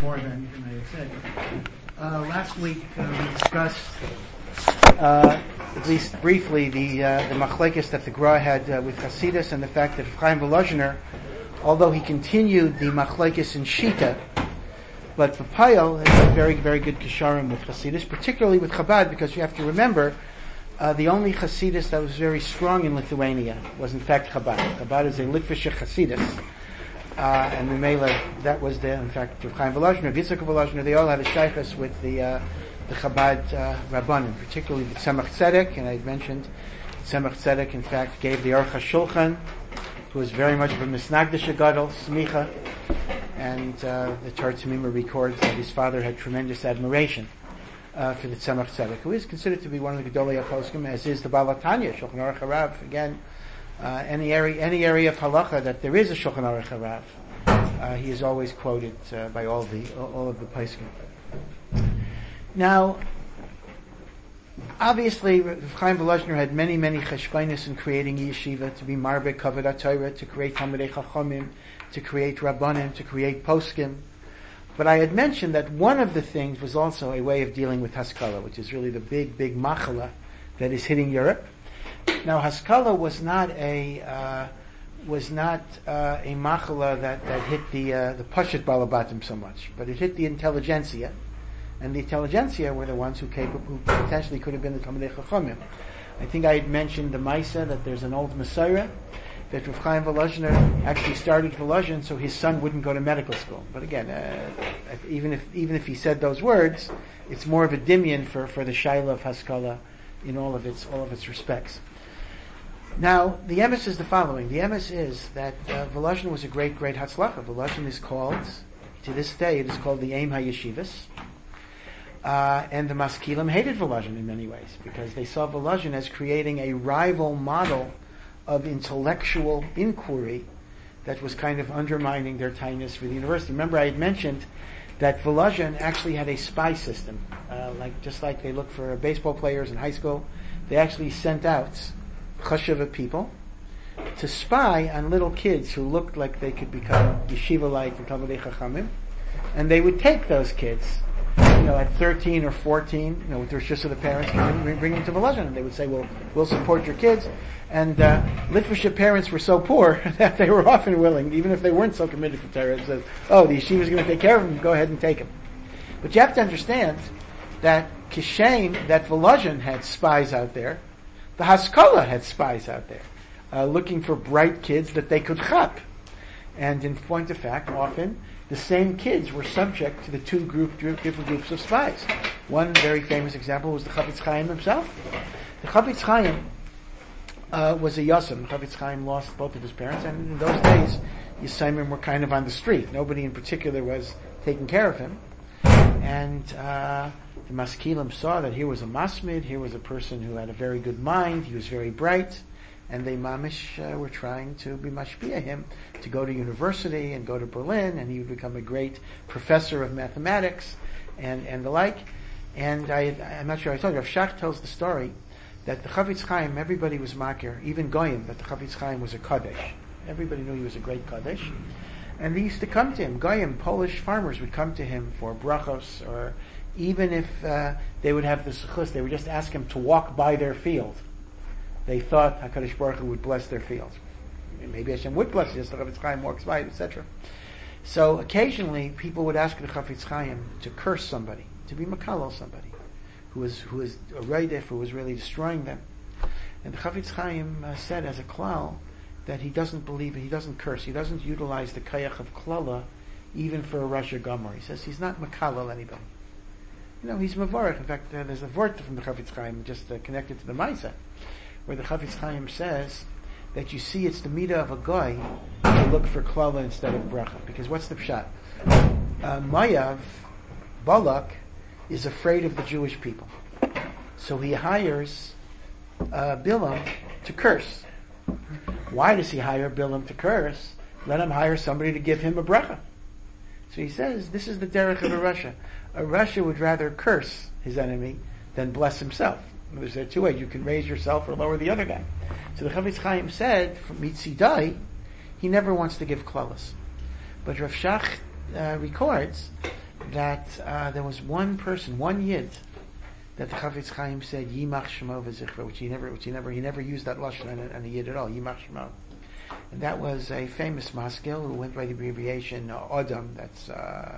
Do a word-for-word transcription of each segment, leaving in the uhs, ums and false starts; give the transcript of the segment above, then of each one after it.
more than, than I had said. Uh, last week uh, we discussed, uh, at least briefly, the uh, the machlekes that the Gra had uh, with Hasidus, and the fact that Chaim Volozhiner, although he continued the machlekes in Shita, but Papayel has a very, very good kisharim with Hasidus, particularly with Chabad, because you have to remember, uh, the only Hasidus that was very strong in Lithuania was in fact Chabad. Chabad is a Litvische Hasidus. Uh, and Mimela, that was the, in fact, Rav Chaim Volozhiner, Yitzchak Volozhiner, they all had a shaychus with the, uh, the Chabad, uh, Rabbanim, particularly the Tzemach Tzedek, and I had mentioned Tzemach Tzedek, in fact, gave the Aruch HaShulchan, who was very much of a Misnagdish Gadol, Smicha, and, uh, the Torah Tzemima records that his father had tremendous admiration, uh, for the Tzemach Tzedek, who is considered to be one of the Gedolei HaPoskim, as is the Baal HaTanya, Shulchan Aruch HaRav, again, Uh, any area, any area of halacha that there is a Shulchan Aruch HaRav, uh, he is always quoted uh, by all the all of the poskim. Now, obviously, Rav Chaim Volozhiner had many, many cheshbainis in creating yeshiva, to be marbe kavod HaTorah, to create Talmidei Chachamim, to create Rabbanim, to create poskim. But I had mentioned that one of the things was also a way of dealing with Haskalah, which is really the big, big machala that is hitting Europe. Now, Haskalah was not a uh, was not uh, a machala that, that hit the uh, the Pashat Balabatim so much, but it hit the intelligentsia, and the intelligentsia were the ones who, capable, who potentially could have been the Talmidei Chachamim. I think I had mentioned the Maisa that there's an old Messiah that Rav Chaim Volozhiner actually started Volozhin so his son wouldn't go to medical school. But again, uh, even if even if he said those words, it's more of a dimion for, for the Shaila of Haskalah in all of its all of its respects. Now, the emes is the following. The emes is that uh, Volozhin was a great, great Hatzlacha. Volozhin is called, to this day, it is called the Aim HaYeshivas. Uh, and the Maskilim hated Volozhin in many ways, because they saw Volozhin as creating a rival model of intellectual inquiry that was kind of undermining their tightness for the university. Remember, I had mentioned that Volozhin actually had a spy system. Uh, like just like they look for baseball players in high school, they actually sent out chashuva people to spy on little kids who looked like they could become yeshiva-like and Talmidei Chachamim, and they would take those kids, you know, at thirteen or fourteen, you know, with the rishus of the parents, and bring, bring them to Volozhin, and they would say, "Well, we'll support your kids." And uh, Litvische parents were so poor that they were often willing, even if they weren't so committed to Torah, it says, "Oh, the yeshiva is going to take care of them. Go ahead and take them." But you have to understand that kishem that Volozhin had spies out there. The Haskalah had spies out there, uh, looking for bright kids that they could chap. And in point of fact, often, the same kids were subject to the two group, different groups of spies. One very famous example was the Chafetz Chaim himself. The Chafetz Chaim uh, was a Yosem. Chafetz Chaim lost both of his parents, and in those days, Yisayimim were kind of on the street. Nobody in particular was taking care of him. And uh the Maskilim saw that here was a Masmid, here was a person who had a very good mind, he was very bright, and they mamish uh, were trying to be mashpia him to go to university and go to Berlin, and he would become a great professor of mathematics and, and the like. And I, I'm not sure I told you, Rav Shach tells the story that the Chafetz Chaim, everybody was makir, even Goyim, that the Chafetz Chaim was a Kaddish. Everybody knew he was a great Kaddish. And they used to come to him, Goyim, Polish farmers would come to him for brachos, or even if uh, they would have the suchus, they would just ask him to walk by their field. They thought HaKadosh Baruch Hu would bless their field. Maybe Hashem would bless it, just the Chafetz Chaim walks by it, et cetera. So occasionally, people would ask the Chafetz Chaim to curse somebody, to be makalal somebody, who was who was a reidif, who was really destroying them. And the Chafetz Chaim uh, said, as a klal, that he doesn't believe, he doesn't curse, he doesn't utilize the kayach of klala, even for a Rasha Gomer. He says he's not makalal anybody. You know, he's mavarich. In fact, uh, there's a vort from the Chafetz Chaim just uh, connected to the Maisa, where the Chafetz Chaim says that you see it's the midah of a guy to look for klala instead of bracha. Because what's the pshat? Uh, Mayav, Balak, is afraid of the Jewish people. So he hires uh, Bilam to curse. Why does he hire Bilam to curse? Let him hire somebody to give him a bracha. So he says, this is the derech of a Russia. A Russia would rather curse his enemy than bless himself. There's there two ways. You can raise yourself or lower the other guy. So the Chafetz Chaim said, from Mitzidai, he never wants to give klalas. But Rav Shach uh, records that uh, there was one person, one Yid, that the Chafetz Chaim said Yimach Shemo v'Zichro, which he never, which he never, he never used that lashon on a, on a Yid at all. Yimach Shemo, and that was a famous maskil who went by the abbreviation uh, Adam. That's uh,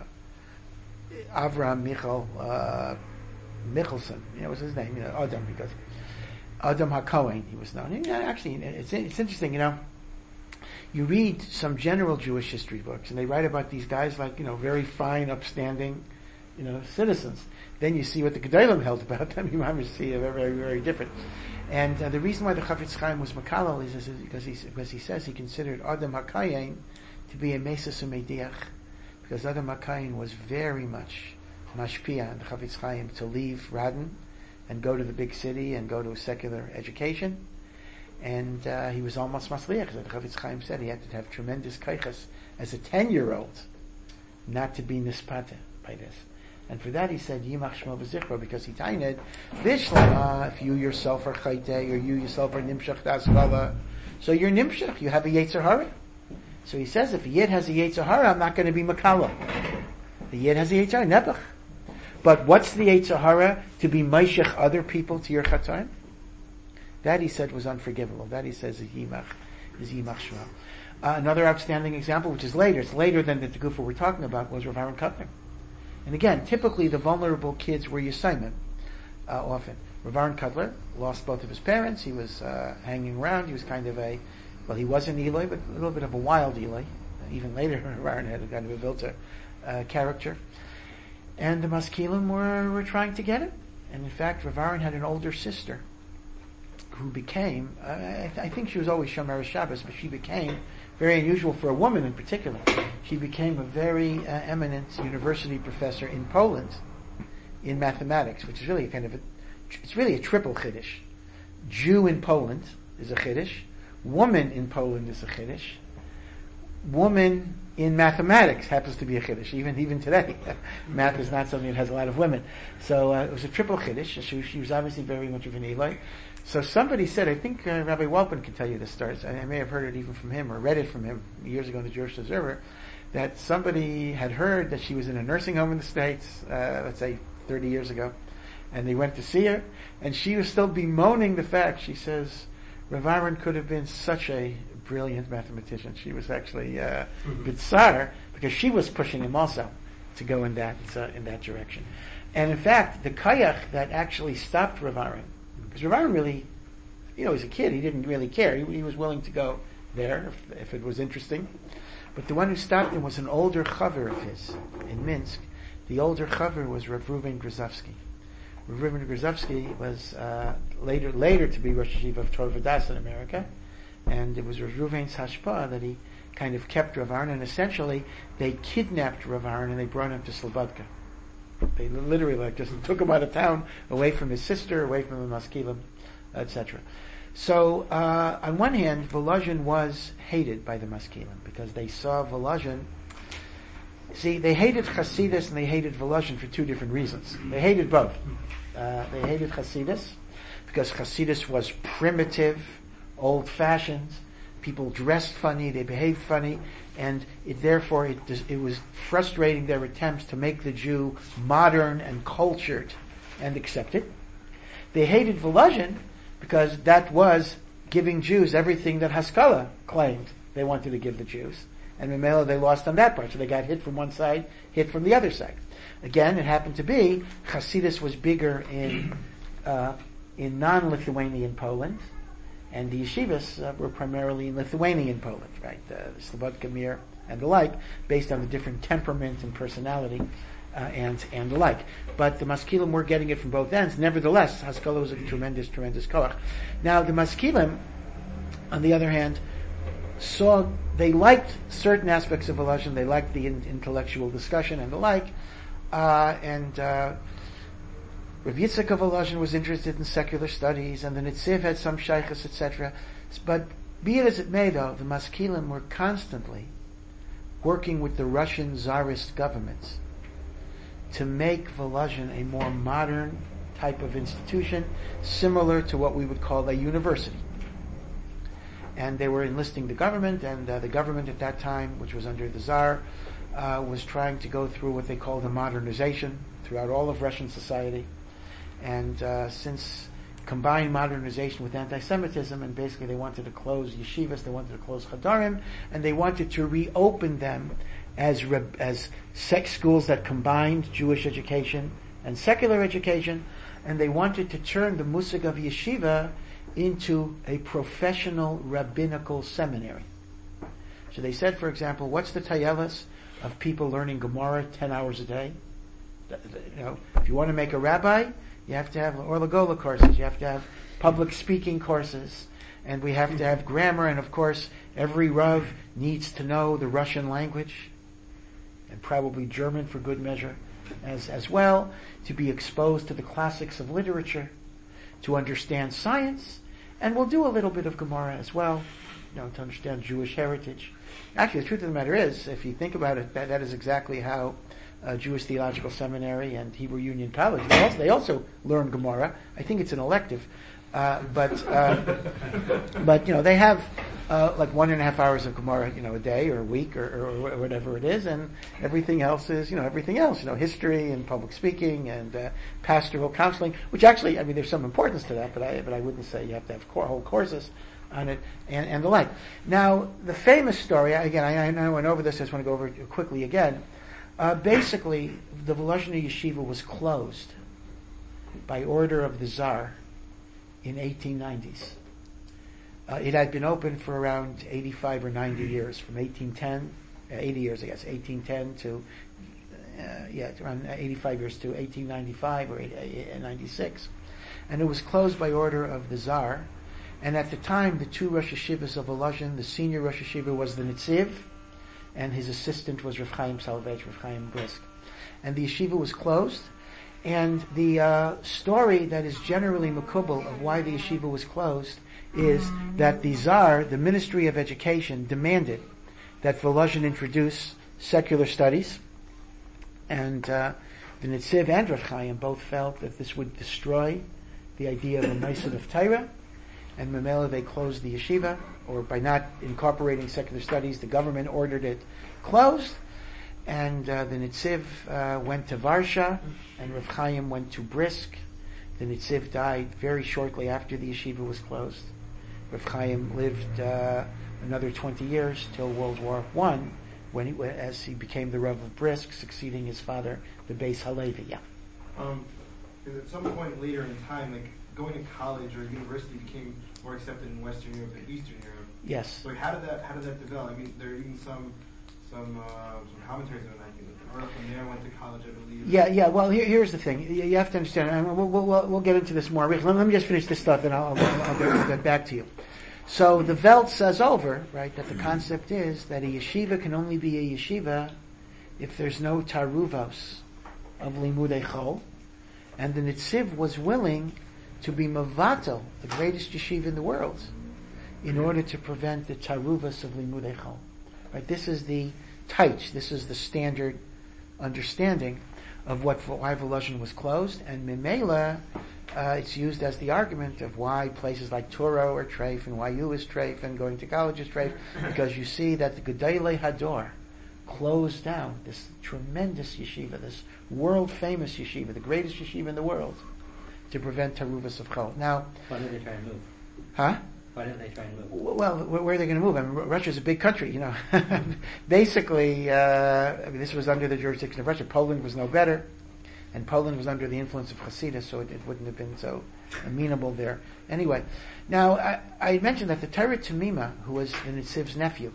Avraham Michal uh, Michelson. You know, was his name. You know, Adam, because Adam HaKohen he was known. And, uh, actually, it's it's interesting. You know, you read some general Jewish history books, and they write about these guys like, you know, very fine, upstanding, you know, citizens. Then you see what the Gedolim held about them. You might see a very, very, very different. And uh, the reason why the Chafetz Chaim was Makalal is, is because, he, because he says he considered Adam HaKayin to be a Meses Umediach, because Adam HaKayin was very much mashpia on the Chafetz Chaim to leave Radin and go to the big city and go to a secular education. And uh, he was almost masliach. The Chafetz Chaim said he had to have tremendous kaiches as a ten-year-old not to be nispata by this. And for that he said Yimach Shmo v'Zichro, because he tained Bishlama, if you yourself are chayte, or you yourself are nimshach d'asvala, so you're nimshach, you have a yetzer hara. So he says, if a yid has a yetzer hara, I'm not going to be makala. The yid has a yetzer hara, nebuch. But what's the yetzer hara? To be meishech other people to your chataim? That he said was unforgivable. That he says is Yimach, is Yimach Shmo. Uh, another outstanding example, which is later, it's later than the Tegufa we're talking about, was Rav Aaron Kotler. And again, typically the vulnerable kids were Yisayimim, uh, often. Rav Aaron Kotler lost both of his parents. He was uh, hanging around. He was kind of a, well, he was an Eloi, but a little bit of a wild Eloi. Uh, even later, Rav Aaron had a kind of a Vilta uh, character. And the Maskilim were, were trying to get him. And in fact, Rav Aaron had an older sister who became, uh, I, th- I think she was always Shomer Shabbos, but she became, very unusual for a woman in particular, she became a very uh, eminent university professor in Poland in mathematics, which is really a kind of a, it's really a triple chiddush. Jew in Poland is a chiddush, woman in Poland is a chiddush, woman in mathematics happens to be a chiddush. Even even today, math is not something that has a lot of women. So uh, it was a triple chiddush. She, she was obviously very much of an Eli. So somebody said, I think uh, Rabbi Walpin can tell you this story. I, I may have heard it even from him or read it from him years ago in the Jewish Observer, that somebody had heard that she was in a nursing home in the States, uh, let's say thirty years ago, and they went to see her, and she was still bemoaning the fact. She says, Rav Aaron could have been such a brilliant mathematician. She was actually uh, mm-hmm. bizarre, because she was pushing him also to go in that uh, in that direction. And in fact, the kayach that actually stopped Rav Aaron, because Rav Aaron really, you know, as a kid, he didn't really care. He, he was willing to go there if, if it was interesting. But the one who stopped him was an older chaver of his in Minsk. The older chaver was Rav Reuven Grozovsky. Rav Reuven Grozovsky was uh, later later to be Rosh Yeshiva of Torah Vodaas in America, and it was Rav Reuven's hashpah that he kind of kept Rav Aaron, and essentially they kidnapped Rav Aaron and they brought him to Slobodka. They literally like just took him out of town, away from his sister, away from the Maskilim, et cetera. So, uh, on one hand, Volozhin was hated by the Maskilim because they saw Volozhin. See, they hated Chasidus and they hated Volozhin for two different reasons. They hated both. Uh, they hated Chasidus because Chasidus was primitive, old-fashioned. People dressed funny, they behaved funny, and it, therefore it, it was frustrating their attempts to make the Jew modern and cultured and accepted. They hated Volozhin because that was giving Jews everything that Haskalah claimed they wanted to give the Jews. And Memela, they lost on that part, so they got hit from one side, hit from the other side. Again, it happened to be, Hasidus was bigger in, uh, in non-Lithuanian Poland, and the yeshivas uh, were primarily in Lithuanian Poland, right? Uh, Slobodka Mir and the like, based on the different temperament and personality, uh, and, and the like. But the Maskilim were getting it from both ends. Nevertheless, Haskalah was a tremendous, tremendous koach. Now, the Maskilim, on the other hand, saw, they liked certain aspects of Volozhin, they liked the in, intellectual discussion and the like, uh, and, uh, Rav Yitzchak of Volozhin was interested in secular studies, and the Nitziv had some shaykhs, et cetera. But be it as it may, though, the Maskilim were constantly working with the Russian Tsarist governments to make Volozhin a more modern type of institution, similar to what we would call a university. And they were enlisting the government, and uh, the government at that time, which was under the Tsar, uh, was trying to go through what they called a modernization throughout all of Russian society. And uh, since combined modernization with anti-Semitism, and basically they wanted to close yeshivas, they wanted to close chadarim, and they wanted to reopen them as re- as sex schools that combined Jewish education and secular education, and they wanted to turn the musig of yeshiva into a professional rabbinical seminary. So they said, for example, what's the tayelas of people learning Gemara ten hours a day? You know, if you want to make a rabbi, you have to have Orlagola courses, you have to have public speaking courses, and we have to have grammar, and of course every Rav needs to know the Russian language, and probably German for good measure as, as well, to be exposed to the classics of literature, to understand science, and we'll do a little bit of Gemara as well, you know, to understand Jewish heritage. Actually, the truth of the matter is, if you think about it, that, that is exactly how uh, Jewish Theological Seminary and Hebrew Union College, they also, they also learn Gemara. I think it's an elective. Uh, but, uh, but, you know, they have, uh, like one and a half hours of Gemara, you know, a day or a week or, or, or whatever it is, and everything else is, you know, everything else, you know, history and public speaking and, uh, pastoral counseling, which actually, I mean, there's some importance to that, but I, but I wouldn't say you have to have core, whole courses on it and, and the like. Now, the famous story, again, I, I know I went over this, I just want to go over it quickly again. Uh, basically, the Volozhiny Yeshiva was closed by order of the Tsar in eighteen nineties. Uh, it had been open for around eighty-five or ninety years, from eighteen ten, uh, eighty years I guess, eighteen ten to, uh, yeah, around eighty-five years to eighteen ninety-five or ninety-six. And it was closed by order of the Tsar. And at the time, the two Rosh Yeshivas of Volozhin, the senior Rosh Yeshiva was the Nitziv, and his assistant was Rav Chaim Salvage, Rav Chaim Brisk. And the yeshiva was closed, and the uh, story that is generally makubal of why the yeshiva was closed is that the Tsar, the Ministry of Education, demanded that Volozhin introduce secular studies, and uh, the Nitziv and Rav Chaim both felt that this would destroy the idea of a Meisid of Torah, and Mamela they closed the yeshiva, or by not incorporating secular studies, the government ordered it closed, and uh, the Nitziv uh, went to Varsha, and Rav Chaim went to Brisk. The Nitziv died very shortly after the yeshiva was closed. Rav Chaim lived uh, another twenty years till World War One, when he, as he became the Rav of Brisk, succeeding his father, the Beis Halevi. Yeah. Um, at some point later in time, like going to college or university became more accepted in Western Europe than Eastern Europe. Yes. So how did that how did that develop? I mean, there are even some some uh, some commentaries on that. The girl from there went to college, I believe. Yeah, yeah. Well, here, here's the thing. You, you have to understand. And we'll, we'll, we'll get into this more. Let, let me just finish this stuff, and I'll, I'll, I'll, get, I'll get back to you. So the Welt says over, right, that the concept is that a yeshiva can only be a yeshiva if there's no taruvos of limudei chol, and the Nitziv was willing to be Mavato, the greatest yeshiva in the world, in order to prevent the taruvas of limudei chol. Right? This is the taich, this is the standard understanding of what why Volozhin was closed, and Mimela, uh, it's used as the argument of why places like Turo are treif and Y U is treif and going to college is treif, because you see that the Gedolei Hador closed down this tremendous yeshiva, this world famous yeshiva, the greatest yeshiva in the world, to prevent taruvas of chol. Now, why did they try and move? Huh? Why didn't they try and move? Well, where are they going to move? I mean, Russia's a big country, you know. Basically, uh, I mean, this was under the jurisdiction of Russia. Poland was no better, and Poland was under the influence of Hasidus, so it, it wouldn't have been so amenable there. Anyway, now I, I mentioned that the Torah Tamima, who was the Nitziv's nephew,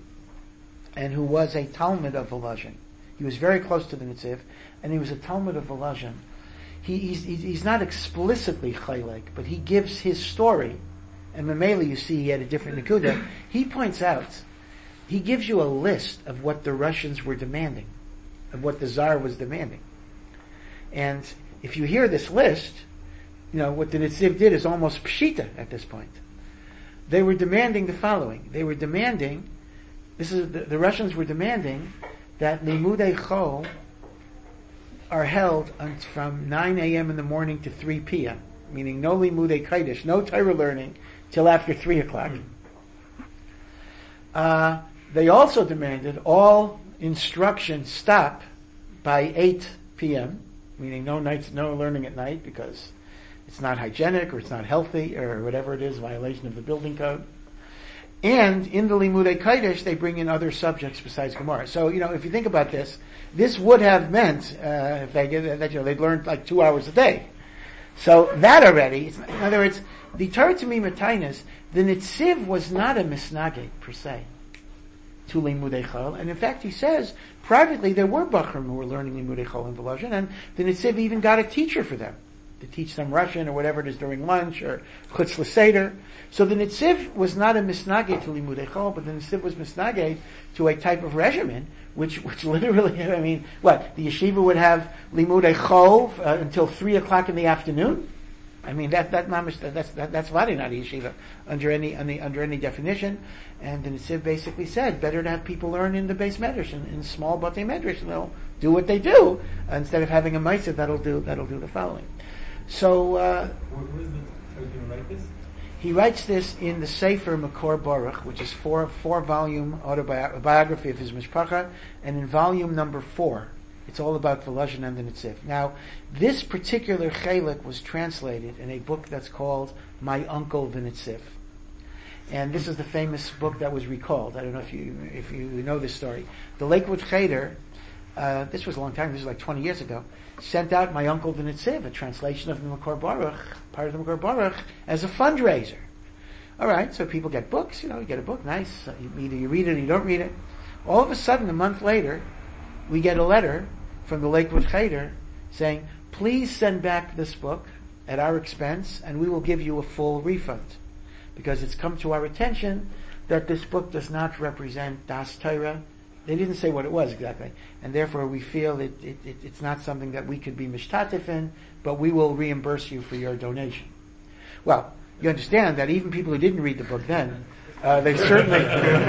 and who was a Talmud of Volozhin, he was very close to the Nitziv, and he was a Talmud of Volozhin. He, he's, he's not explicitly chaylik, but he gives his story, and Mamela, you see, he had a different nekuda. He points out, he gives you a list of what the Russians were demanding, of what the Tsar was demanding. And if you hear this list, you know, what the Nitziv did is almost pshita at this point. They were demanding the following. They were demanding, this is, the, the Russians were demanding that limudei chol are held on, from nine a.m. in the morning to three p.m., meaning no limudei kodesh, no Torah learning, till after three o'clock. Uh, they also demanded all instruction stop by eight p.m., meaning no nights, no learning at night because it's not hygienic or it's not healthy or whatever it is, violation of the building code. And in the Limudei Kodesh, they bring in other subjects besides Gemara. So, you know, if you think about this, this would have meant, uh, if they did that, you know, they'd learned like two hours a day. So that already, it's, in other words, the Torah Tamima Tainas, the Nitziv was not a misnage per se to Limudei Chol, and in fact he says privately there were Bachrim who were learning Limudei Chol in Volozhin, and the Nitziv even got a teacher for them to teach them Russian or whatever it is during lunch or Chutz L'Seder. So the Nitziv was not a misnage to Limudei Chol, but the Nitziv was misnage to a type of regimen which which literally, I mean, what, the yeshiva would have Limudei Chol uh, until three o'clock in the afternoon? I mean, that, that mamish, that's, that, that's vadi not a yeshiva under any, under, under any definition. And the Nitziv basically said, better to have people learn in the base medrash, in, in small batei medrash, and they'll do what they do, instead of having a ma'aseh that'll do, that'll do the following. So, uh, Who is the, how do you write this? He writes this in the Sefer Makor Baruch, which is four, four volume autobiography of his mishpacha, and in volume number four, it's all about Volozhin and the Nitziv. Now, this particular chelik was translated in a book that's called My Uncle the Nitziv. And this is the famous book that was recalled. I don't know if you if you know this story. The Lakewood Cheder, uh, this was a long time, this was like twenty years ago, sent out My Uncle the Nitziv, a translation of the Makor Baruch, part of the Makor Baruch, as a fundraiser. Alright, so people get books, you know, you get a book, nice, either you read it or you don't read it. All of a sudden, a month later, we get a letter from the Lakewood Cheder saying, please send back this book at our expense and we will give you a full refund. Because it's come to our attention that this book does not represent Das Torah. They didn't say what it was exactly. And therefore we feel it, it, it, it's not something that we could be mishtatif in, but we will reimburse you for your donation. Well, you understand that even people who didn't read the book then, Uh, they certainly,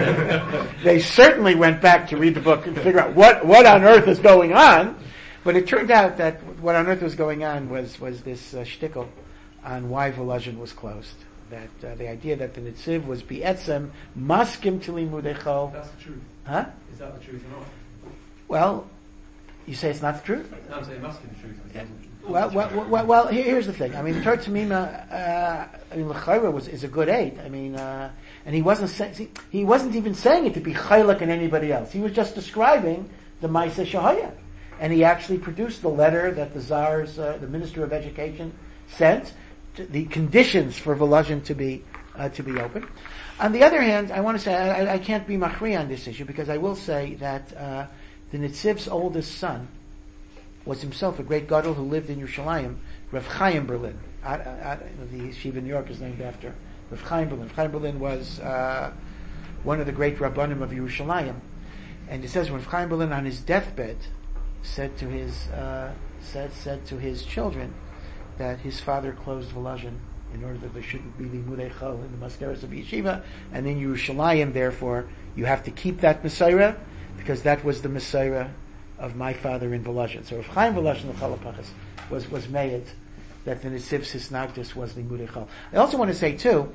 they certainly went back to read the book and figure out what, what on earth is going on. But it turned out that what on earth was going on was, was this, uh, shtickle on why Volozhin was closed. That, uh, the idea that the Nitziv was be'etzem, maskim to limudei chol. That's the truth. Huh? Is that the truth or not? Well, you say it's not the truth? No, I'm saying it must be the truth. Yeah. Well, well, well, well, here's the thing. I mean, Torah Tamima, uh, I mean, L'chayra was, is a good eight. I mean, uh, and he wasn't saying, he wasn't even saying it to be chaylik and anybody else. He was just describing the Maaseh Shahaya. And he actually produced the letter that the Tsar's, uh, the Minister of Education sent, to the conditions for Volozhin to be, uh, to be open. On the other hand, I want to say, I, I can't be machri on this issue, because I will say that, uh, the Nitziv's oldest son was himself a great gadol who lived in Yerushalayim, Rav Chaim Berlin. I, I, I, the yeshiva in New York is named after Rav Chaim Berlin. Rav Chaim Berlin was uh, one of the great rabbanim of Yerushalayim, and it says Rav Chaim Berlin on his deathbed said to his uh, said said to his children that his father closed Volozhin in order that there shouldn't be limudei chol in the maskeras of yeshiva, and in Yerushalayim, therefore, you have to keep that Messiah, because that was the Messiah of my father in Volozhin. So if Chaim Volozhin the Chalapachas was, was made that the Nitziv Sisnagdus was Limudei Chol. I also want to say too,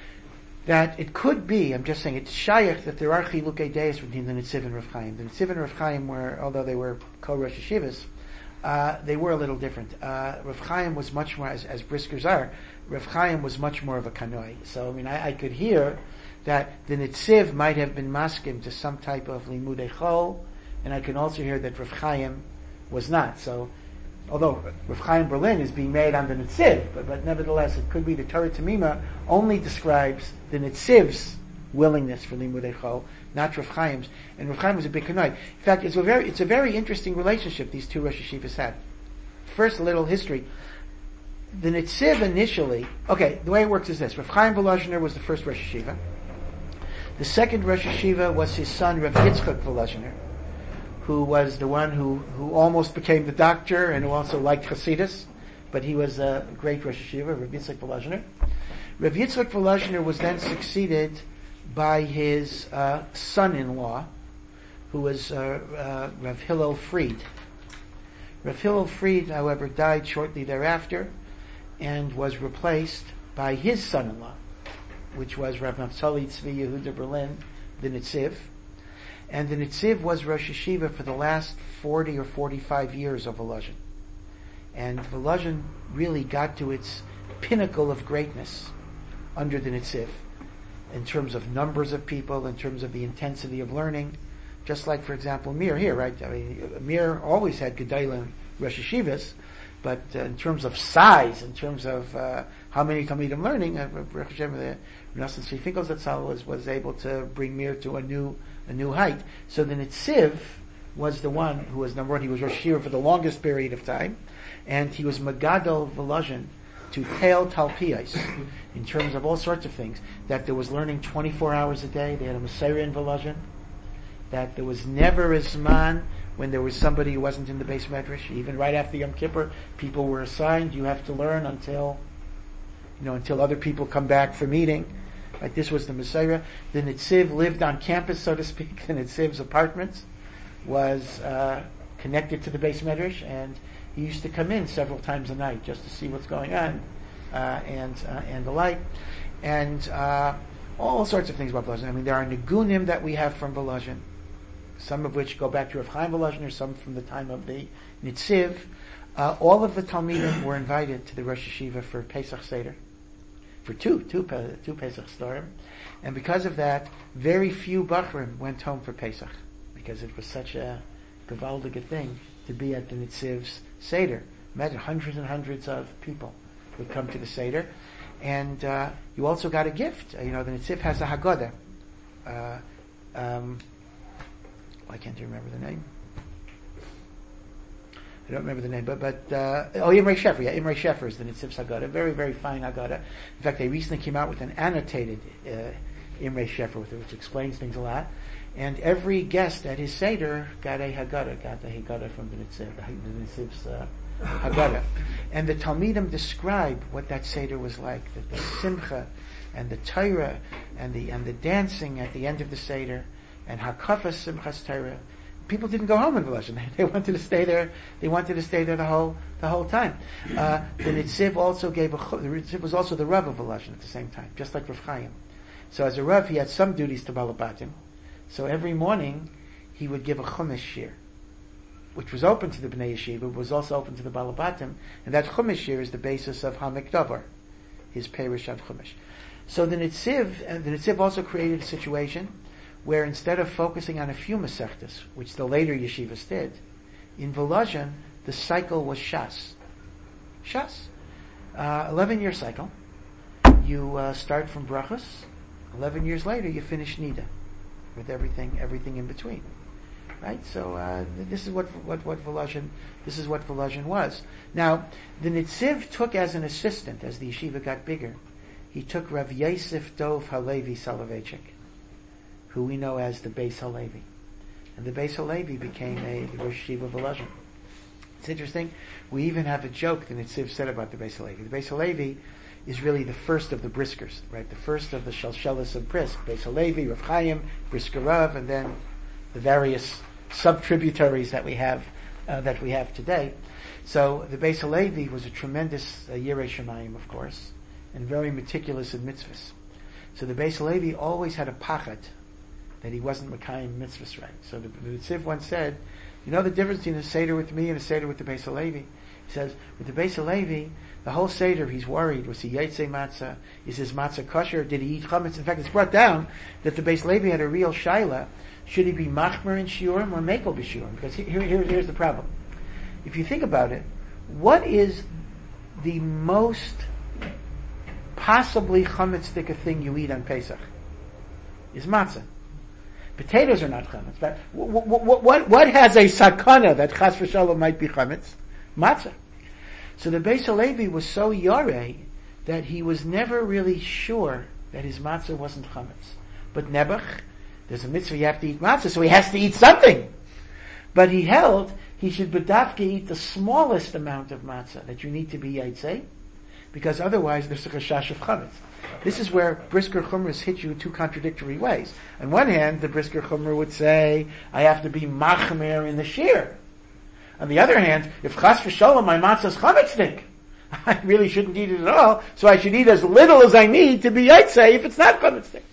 that it could be, I'm just saying, it's shayach that there are chilukei deis between the Nitziv and Rav Chaim. The Nitziv and Rav Chaim were, although they were co-Rosh Yeshivas, uh, they were a little different. Uh, Rav Chaim was much more, as, as briskers are, Rav Chaim was much more of a kanoi. So, I mean, I, I could hear that the Nitziv might have been maskim to some type of Limudei Chol, and I can also hear that Rav Chaim was not. So, although Rav Chaim Berlin is being made on the Nitziv, but, but nevertheless, it could be the Torah Tamima only describes the Nitziv's willingness for Limudei Chol, not Rav Chaim's. And Rav Chaim was a big kanoi. In fact, it's a very, it's a very interesting relationship these two Rosh Yeshivas had. First, a little history. The Nitziv initially, okay, the way it works is this. Rav Chaim Volozhiner was the first Rosh Yeshiva. The second Rosh Yeshiva was his son, Rav Yitzchak Volozhiner, who was the one who, who almost became the doctor and who also liked Hasidus, but he was a great Rosh Yeshiva, Rav Yitzchak Volozhiner. Rav Yitzchak Volozhiner was then succeeded by his uh, son-in-law, who was uh, uh, Rav Hillel Fried. Rav Hillel Fried, however, died shortly thereafter and was replaced by his son-in-law, which was Rav Naftali Tzvi Yehuda Berlin, the Nitziv. And the Nitziv was Rosh Yeshiva for the last forty or forty-five years of Volozhin. And Volozhin really got to its pinnacle of greatness under the Nitziv, in terms of numbers of people, in terms of the intensity of learning. Just like, for example, Mir here, right? I mean, Mir always had Gedalim Rosh Yeshivas, but uh, in terms of size, in terms of uh, how many Talmidim learning, uh, Baruch Hashem, the Nosson Tzvi Finkel Zatzal was was able to bring Mir to a new a new height. So the Nitziv was the one who was number one. He was Rosh Yeshiva for the longest period of time, and he was Megadol Volozhin to Tel Talpiyos, in terms of all sorts of things. That there was learning twenty-four hours a day. They had a Messiah in Volozhin. That there was never a Zman when there was somebody who wasn't in the Beis Medrash. Even right after Yom Kippur, people were assigned, you have to learn until, you know, until other people come back for meeting. Right? This was the Messiah. The Nitziv lived on campus, so to speak. The Nitziv's apartments was uh, connected to the Beis Medrash, and he used to come in several times a night just to see what's going on, uh, and uh, and the like. And uh, all sorts of things about Volozhin. I mean, there are Nigunim that we have from Volozhin, some of which go back to Rav Chaim Volozhin, or some from the time of the Nitziv. Uh, all of the Talmidim were invited to the Rosh Yeshiva for Pesach Seder, for two, two, two Pesach Storim. And because of that, very few Bachrim went home for Pesach, because it was such a gewaldige thing to be at the Nitziv's Seder. Imagine hundreds and hundreds of people would come to the Seder. And uh, you also got a gift. Uh, you know, the Nitziv has a Haggadah. Uh, um, I can't remember the name. I don't remember the name, but, but uh, oh, Imre Shefer. Yeah, Imre Shefer is the Nitziv's Haggadah. Very, very fine Haggadah. In fact, they recently came out with an annotated uh, Imre Shefer with it, which explains things a lot. And every guest at his Seder got a Haggadah, got the Haggadah from the Nitziv, the Nitziv's uh, Haggadah. And the Talmidim describe what that Seder was like, the, the Simcha and the Torah and the and the dancing at the end of the Seder, and Hakafas Simchas Torah. People didn't go home in Volozhin. They wanted to stay there. They wanted to stay there the whole the whole time. Uh, the Nitziv also gave a the Nitziv was also the Rav of Volozhin at the same time, just like Rav Chaim. So as a Rav, he had some duties to Balabatim. So every morning he would give a Chumash shir, which was open to the Bnei Yeshiva, but was also open to the Balabatim, and that Chumash shir is the basis of Hamek Davar, his Perush on Chumash. So the Nitziv, and the Nitziv also created a situation where instead of focusing on a few Masechtas, which the later yeshivas did, in Volozhin, the cycle was Shas. Shas. Uh, eleven-year cycle. You uh, start from Brachos. Eleven years later, you finish Nida, with everything, everything in between. Right? So, uh, this is what, what, what Volozhin, this is what Volozhin was. Now, the Nitziv took as an assistant, as the yeshiva got bigger, he took Rav Yosef Dov Halevi Soloveitchik, who we know as the Beis Halevi. And the Beis Halevi became a Rosh Yeshiva Volozhin. It's interesting. We even have a joke the Nitziv said about the Beis Halevi. The Beis Halevi is really the first of the Briskers, right? The first of the Shalshelis of Brisk. Beis Halevi, Rav Chaim, Brisker Rav, and then the various sub-tributaries that we have, uh, that we have today. So the Beis Halevi was a tremendous uh, Yirei Shemayim, of course, and very meticulous in mitzvahs. So the Beis Halevi always had a pachat that he wasn't Mekayim mitzvahs right. So the, the Nitziv once said, you know the difference between a Seder with me and a Seder with the Beis Halevi? He says, with the Beis Halevi, the whole Seder, he's worried. Was he Yaitse Matzah? Is his Matzah kosher? Did he eat Chametz? In fact, it's brought down that the Beis Halevi had a real shaila. Should he be Machmer in Shiurim or Mekel b'Shiurim? Because here, here, here's the problem. If you think about it, what is the most possibly Chametz-tika thing you eat on Pesach? Is matzah. Potatoes are not chametz. But what, what, what, what has a sakana that chas v'shalom might be chametz? Matzah. So the Beis Halevi was so yoreh that he was never really sure that his matzah wasn't chametz. But Nebuch, there's a mitzvah you have to eat matzah, so he has to eat something. But he held he should bedafke eat the smallest amount of matzah that you need to be yaitse, because otherwise there's a chashash of chametz. This is where Brisker Chumras hit you in two contradictory ways. On one hand, the Brisker Chumra would say, I have to be machmer in the shear. On the other hand, if chas v'sholom my matzah's chametznik, I really shouldn't eat it at all, so I should eat as little as I need to be yaitse if it's not chametznik.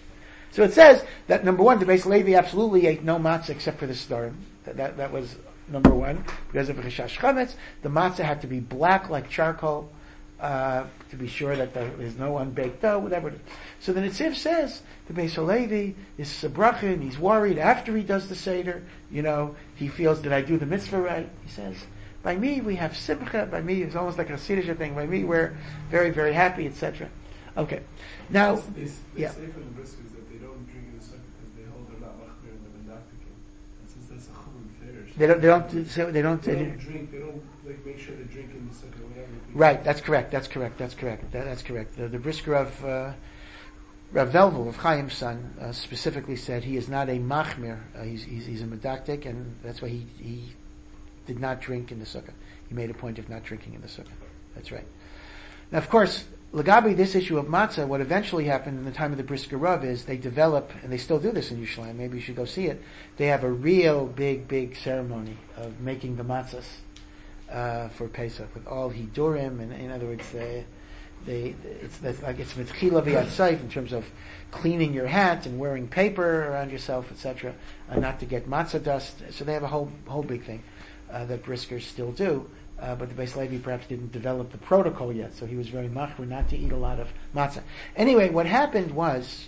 So it says that number one, the Beis Levi absolutely ate no matzah except for the starim. That, that, that was number one. Because of Chashash Chametz, the matzah had to be black like charcoal, uh, to be sure that there is no unbaked dough, whatever. So the Netziv says, the Beis Levi is sabrachin, he's worried after he does the Seder, you know, he feels, did I do the mitzvah right? He says, by me we have simcha, by me it's almost like a Hasidic thing, by me we're very, very happy, et cetera. Okay. Now, they, they yeah. say for the briskers that they don't drink in the sukkah because they hold they're not machmir and they're mendaktikim. And since that's a chum ferish. They don't, they don't, so they don't, They they don't drink, they don't like make sure they drink in the sukkah whenever. Right, that's correct, that's correct, that's correct, that, that's correct. The, the brisker of, uh, Rav Velvel, of Chaim's son, uh, specifically said he is not a machmir, uh, he's, he's, he's a medaktik, and that's why he, he did not drink in the sukkah. He made a point of not drinking in the sukkah. That's right. Now, of course, Lagabi, this issue of matzah, what eventually happened in the time of the Brisker Rav is they develop, and they still do this in Yerushalayim, maybe you should go see it, they have a real big, big ceremony of making the matzahs uh, for Pesach, with all hidurim, and in other words, they, they, it's that's like it's mitchila v'yatzayif in terms of cleaning your hat and wearing paper around yourself, et cetera, uh, not to get matzah dust. So they have a whole, whole big thing uh, that Briskers still do. Uh, but the Beis Levi perhaps didn't develop the protocol yet, so he was very machmir not to eat a lot of matzah. Anyway, what happened was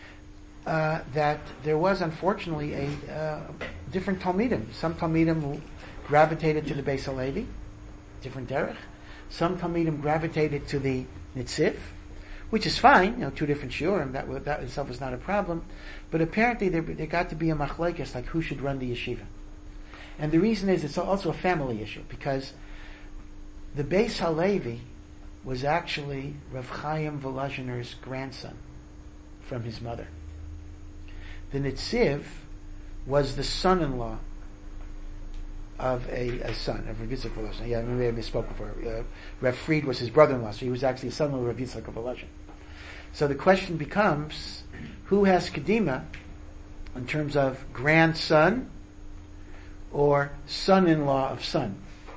uh, that there was unfortunately a uh, different talmidim. Some talmidim gravitated to the Beis Levi, different derech. Some talmidim gravitated to the Netziv, which is fine. You know, two different shiurim. That that itself is not a problem. But apparently there, there got to be a machlekes, like who should run the yeshiva. And the reason is it's also a family issue because the Beis Halevi was actually Rav Chaim Volozhiner's grandson from his mother. The Netziv was the son-in-law of a, a son of Rav Yitzchak Volozhin. Yeah, maybe I misspoke before. Uh, Rav Fried was his brother-in-law, so he was actually a son-in-law of Rav Yitzchak Volozhin. So the question becomes, who has Kedima in terms of grandson or son-in-law of son?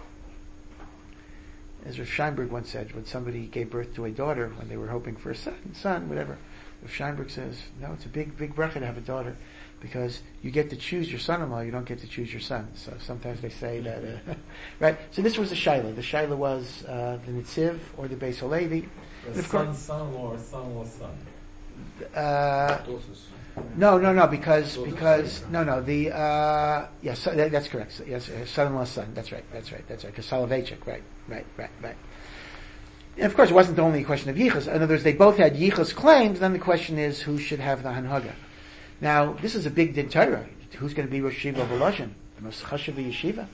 As Rav Scheinberg once said, when somebody gave birth to a daughter, when they were hoping for a son, son, whatever, Rav Scheinberg says, no, it's a big, big bracha to have a daughter, because you get to choose your son-in-law, you don't get to choose your son. So sometimes they say that, uh, right? So this was the shaila. The shaila was uh, the Netziv or the Beis Halevi. The son, son-in-law or son-in-law's son? Uh, no, no, no, because, because, no, no, the, uh, yes, so that, that's correct. Yes, uh, son-in-law's son. That's right, that's right, that's right. Because Soloveitchik, right, right, right, right. And of course, it wasn't only a question of yichus. In other words, they both had yichus claims. Then the question is, who should have the hanhaga? Now, this is a big din Torah. Who's going to be Rosh Yeshiva Volozhin? The most chashuv yeshiva.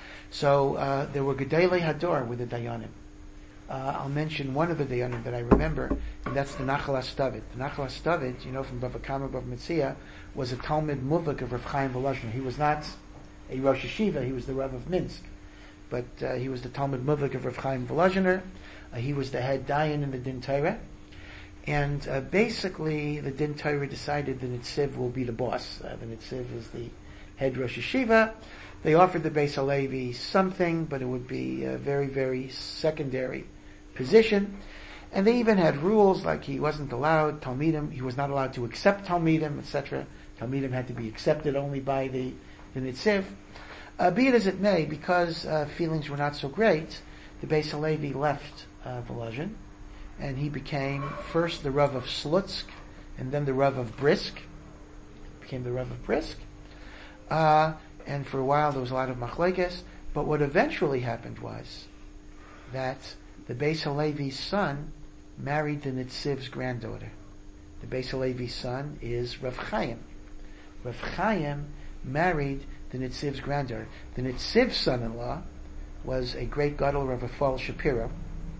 So uh, there were Gedolei Hador with the Dayanim. Uh, I'll mention one of the Dayanim that I remember, and that's the Nachal HaStavid. The Nachal HaStavid, you know, from Bava Kama, Bava Metzia, was a Talmud Muvak of Rav Chaim Volozhin. He was not a Rosh Yeshiva, he was the Rav of Minsk. But uh, he was the Talmud Muvak of Rav Chaim Volozhiner. Uh, he was the head Dayan in the Din Torah. And uh, basically, the Din Torah decided the Netziv will be the boss. Uh, the Netziv is the head Rosh Yeshiva. They offered the Beis Halevi something, but it would be a very, very secondary position. And they even had rules like he wasn't allowed Talmidim, he was not allowed to accept Talmidim, et cetera. Talmidim had to be accepted only by the, the Netziv. Uh, be it as it may, because uh, feelings were not so great, the Beis Halevi left uh, Volozhin, and he became first the Rav of Slutsk, and then the Rav of Brisk. Became the Rav of Brisk. Uh, and for a while there was a lot of machlekes, but what eventually happened was that the Beis Halevi's son married the Netziv's granddaughter. The Beis Halevi's son is Rav Chaim. Rav Chaim married the Netziv's granddaughter. The Netziv's son-in-law was a great gadol, Rav Rafal Shapiro.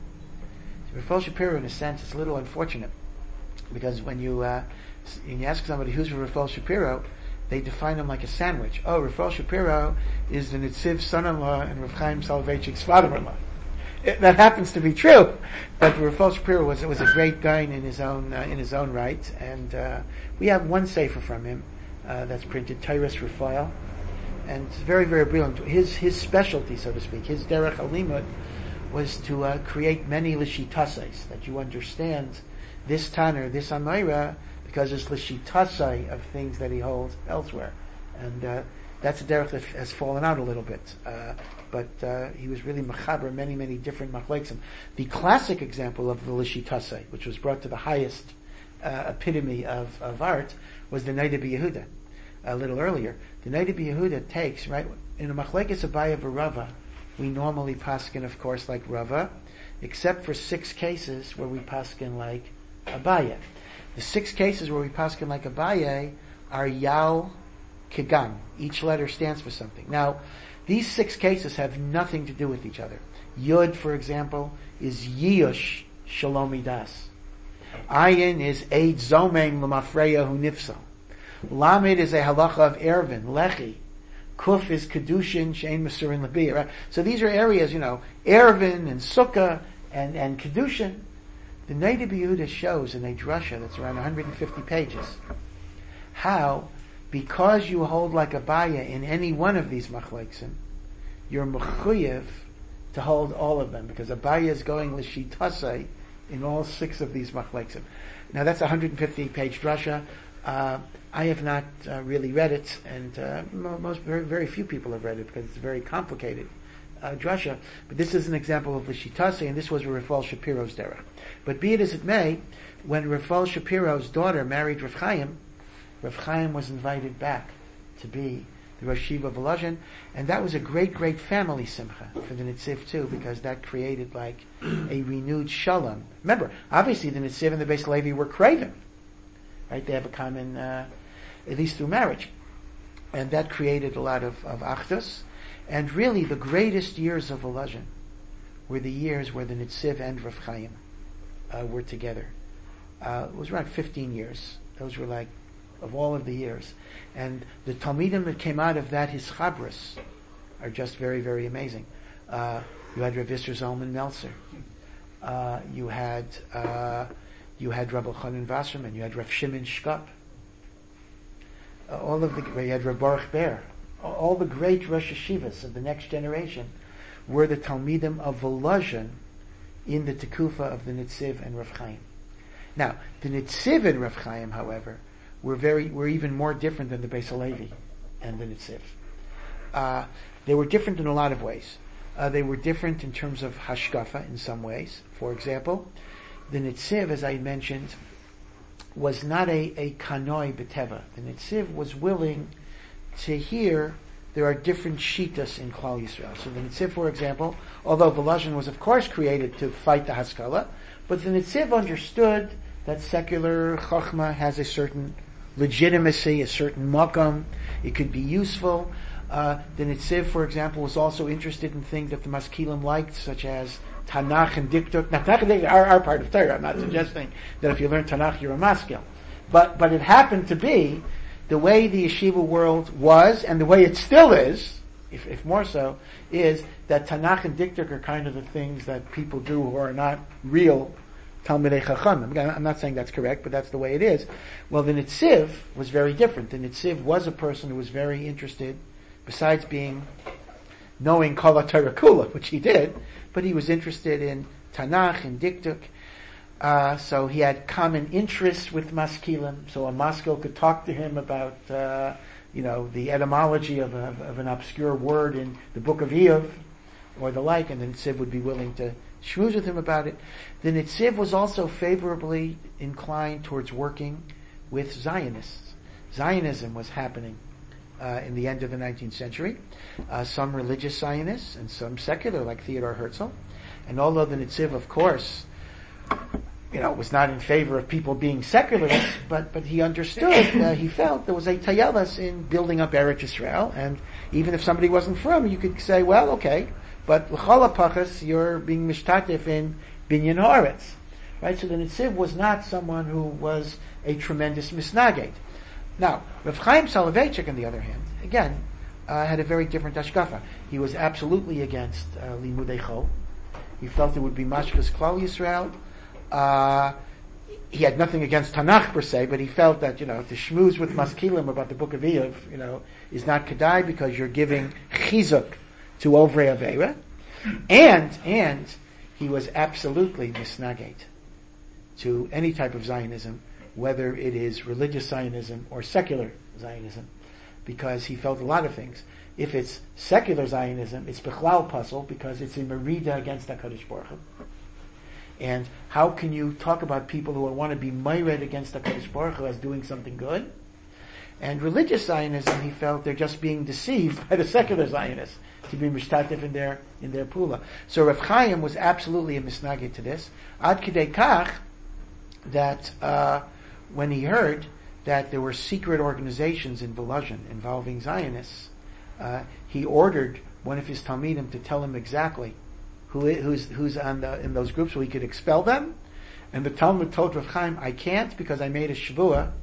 Rafal Shapiro, in a sense, it's a little unfortunate, because when you, uh, when you ask somebody who's Rafal Shapiro, they define him like a sandwich. Oh, Rafal Shapiro is the Netziv's son-in-law and Rav Chaim Soloveitchik's father-in-law. It, that happens to be true, but Rafal Shapiro was was a great guy in his own uh, in his own right, and uh, we have one sefer from him uh, that's printed, Tyrus Rafael, and it's very, very brilliant. His his specialty, so to speak, his derech alimut, was to uh, create many lishitases, that you understand this tanner, this amayra, because it's l'shitasai of things that he holds elsewhere. And uh, that's a derech that has fallen out a little bit. Uh, but uh, he was really mechaber many, many different machleksim. The classic example of the l'shitasai, which was brought to the highest uh, epitome of, of art, was the Noda B'Yehuda, a little earlier. The Noda B'Yehuda takes, right, in a machlekes Abaye v'Rava, we normally paskin, of course, like Rava, except for six cases where we paskin like Abaye. The six cases where we paskin like Abaye are Yal Kigan. Each letter stands for something. Now, these six cases have nothing to do with each other. Yud, for example, is Yiyush Shalomi Das. Ayin is Eid Zomem L'Mafreya Hu Nifsal. Lamed is a halacha of Ervin, Lechi. Kuf is Kedushin, Shein Masurin Labiyah, right? So these are areas, you know, Ervin and Sukkah and, and Kedushin. The Noda B'Yehuda shows in a drasha that's around one hundred fifty pages how, because you hold like Abaye in any one of these machleksim, you're mechuyev to hold all of them, because Abaye is going l'shitasei in all six of these machleksim. Now that's a one hundred fifty page drasha. Uh, I have not uh, really read it, and uh, most very, very few people have read it because it's a very complicated uh, drasha. But this is an example of l'shitasei, and this was Rafal Shapiro's derech. But be it as it may, when Rafal Shapiro's daughter married Rav Chaim, Rav Chaim was invited back to be the Rosh Yeshiva of Volozhin, and that was a great, great family simcha for the Nitziv too, because that created like a renewed shalom. Remember, obviously the Nitziv and the Beis Levi were craving, right? They have a common, uh, at least through marriage, and that created a lot of, of achdus. And really, the greatest years of Volozhin were the years where the Nitziv and Rav Chaim uh, were together. Uh, it was around fifteen years. Those were like of all of the years. And the Talmidim that came out of that, his chabras, are just very, very amazing. Uh, you had Rav Yisroel Zalman Meltzer. Uh, you had, uh, you had Rabbi Chanan Wasserman. You had Rav Shimon Shkop. Uh, all of the, you had Rav Baruch Ber. All the great Rosh Yeshivas of the next generation were the Talmidim of Volozhin in the Tekufa of the Nitziv and Rav Chaim. Now, the Nitziv and Rav Chaim, however, were very were even more different than the Beis Halevi and the Nitziv. Uh, they were different in a lot of ways. Uh, they were different in terms of hashkafa in some ways. For example, the Nitziv, as I mentioned, was not a, a kanoi beteva. The Nitziv was willing to hear there are different shitas in Klal Yisrael. So the Nitziv, for example, although Volozhin was of course created to fight the Haskalah, but the Nitziv understood that secular Chochmah has a certain legitimacy, a certain makam. It could be useful. Uh, the Nitziv, for example, was also interested in things that the Maskilim liked, such as Tanakh and Diktuk. Now, Tanakh and Diktuk are, are part of Torah. I'm not suggesting that if you learn Tanakh, you're a Maskil. But, but it happened to be the way the yeshiva world was, and the way it still is, if, if more so, is that Tanakh and Diktuk are kind of the things that people do who are not real Talmidei Chachamim. I'm not saying that's correct, but that's the way it is. Well, the Nitziv was very different. The Nitziv was a person who was very interested, besides being, knowing Kol HaTorah Kula, which he did, but he was interested in Tanakh and Diktuk. Uh, so he had common interests with Maskilim, so a Maskil could talk to him about, uh, you know, the etymology of, a, of an obscure word in the Book of Iyov, or the like, and the Nitziv would be willing to shmooze with him about it. The Nitziv was also favorably inclined towards working with Zionists. Zionism was happening uh, in the end of the nineteenth century. Uh, some religious Zionists and some secular, like Theodor Herzl. And although the Nitziv, of course, you know, was not in favor of people being secularists, but, but he understood, uh, he felt there was a tayelas in building up Eretz Yisrael, and even if somebody wasn't from, you could say, well, okay, but l'chol hapachas, you're being mishtatef in binyan haaretz, right? So the Nitziv was not someone who was a tremendous misnagate. Now, Rav Chaim Soloveitchik, on the other hand, again, uh, had a very different hashkafa. He was absolutely against uh, limudei chol. He felt it would be mashkas Klal Yisrael. Uh, he had nothing against Tanakh per se, but he felt that, you know, to shmooze with Maskilim about the Book of Iyov, you know, is not kedai because you're giving chizuk to Ovrei Aveira. And, and he was absolutely misnagate to any type of Zionism whether it is religious Zionism or secular Zionism, because he felt a lot of things. If it's secular Zionism, it's Bechlal puzzle because it's a merida against HaKadosh Baruch Hu. And how can you talk about people who want to be myred against HaKadosh Baruch Hu as doing something good? And religious Zionism, he felt they're just being deceived by the secular Zionists to be mishtatif in their in their pula. So Rav Chaim was absolutely a misnagid to this. Ad kidei kach, that uh, when he heard that there were secret organizations in Volozhin involving Zionists, uh, he ordered one of his talmidim to tell him exactly who i- who's who's on the, in those groups so he could expel them. And the Talmud told Rav Chaim, I can't because I made a shvuah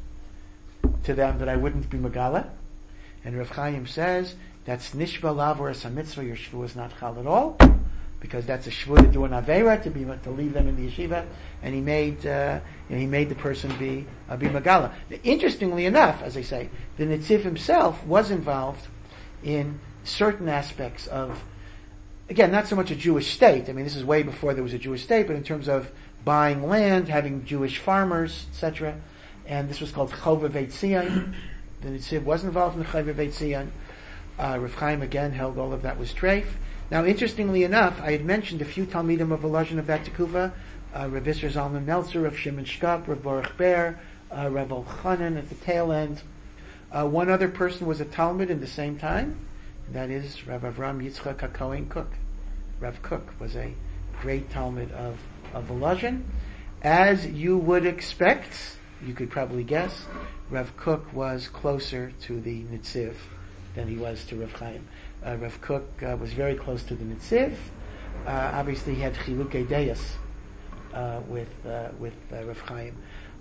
to them that I wouldn't be Megala. And Rav Chaim says, that's Nishba Lav or a mitzvah, your shvuah is not chal at all, because that's a shvuah to do an Aveira, to be, to leave them in the yeshiva, and he made, uh, you know, he made the person be, uh, be Megala. Interestingly enough, as I say, the Netziv himself was involved in certain aspects of, again, not so much a Jewish state. I mean, this is way before there was a Jewish state, but in terms of buying land, having Jewish farmers, et cetera. And this was called Chova Beit Zion. The Netziv was involved in the Chova Beit Zion. Uh, Rav Chaim again held all of that was treif. Now, interestingly enough, I had mentioned a few Talmidim of Volozhin of that Tekuva, uh, Rav Isser Zalman Meltzer, Rav Shimon Shkop, Rav Baruch Ber, uh, Rav Elchanan at the tail end. Uh, one other person was a Talmud in the same time, and that is Rav Avram Yitzchak HaKohen Cook. Rav Cook was a great Talmud of, of Volozhin. As you would expect, you could probably guess, Rav Cook was closer to the Netziv than he was to Rav Chaim. Uh, Rav Cook uh, was very close to the Netziv. Uh, obviously, he had chilukei deis uh, with uh, with uh, Rav Chaim.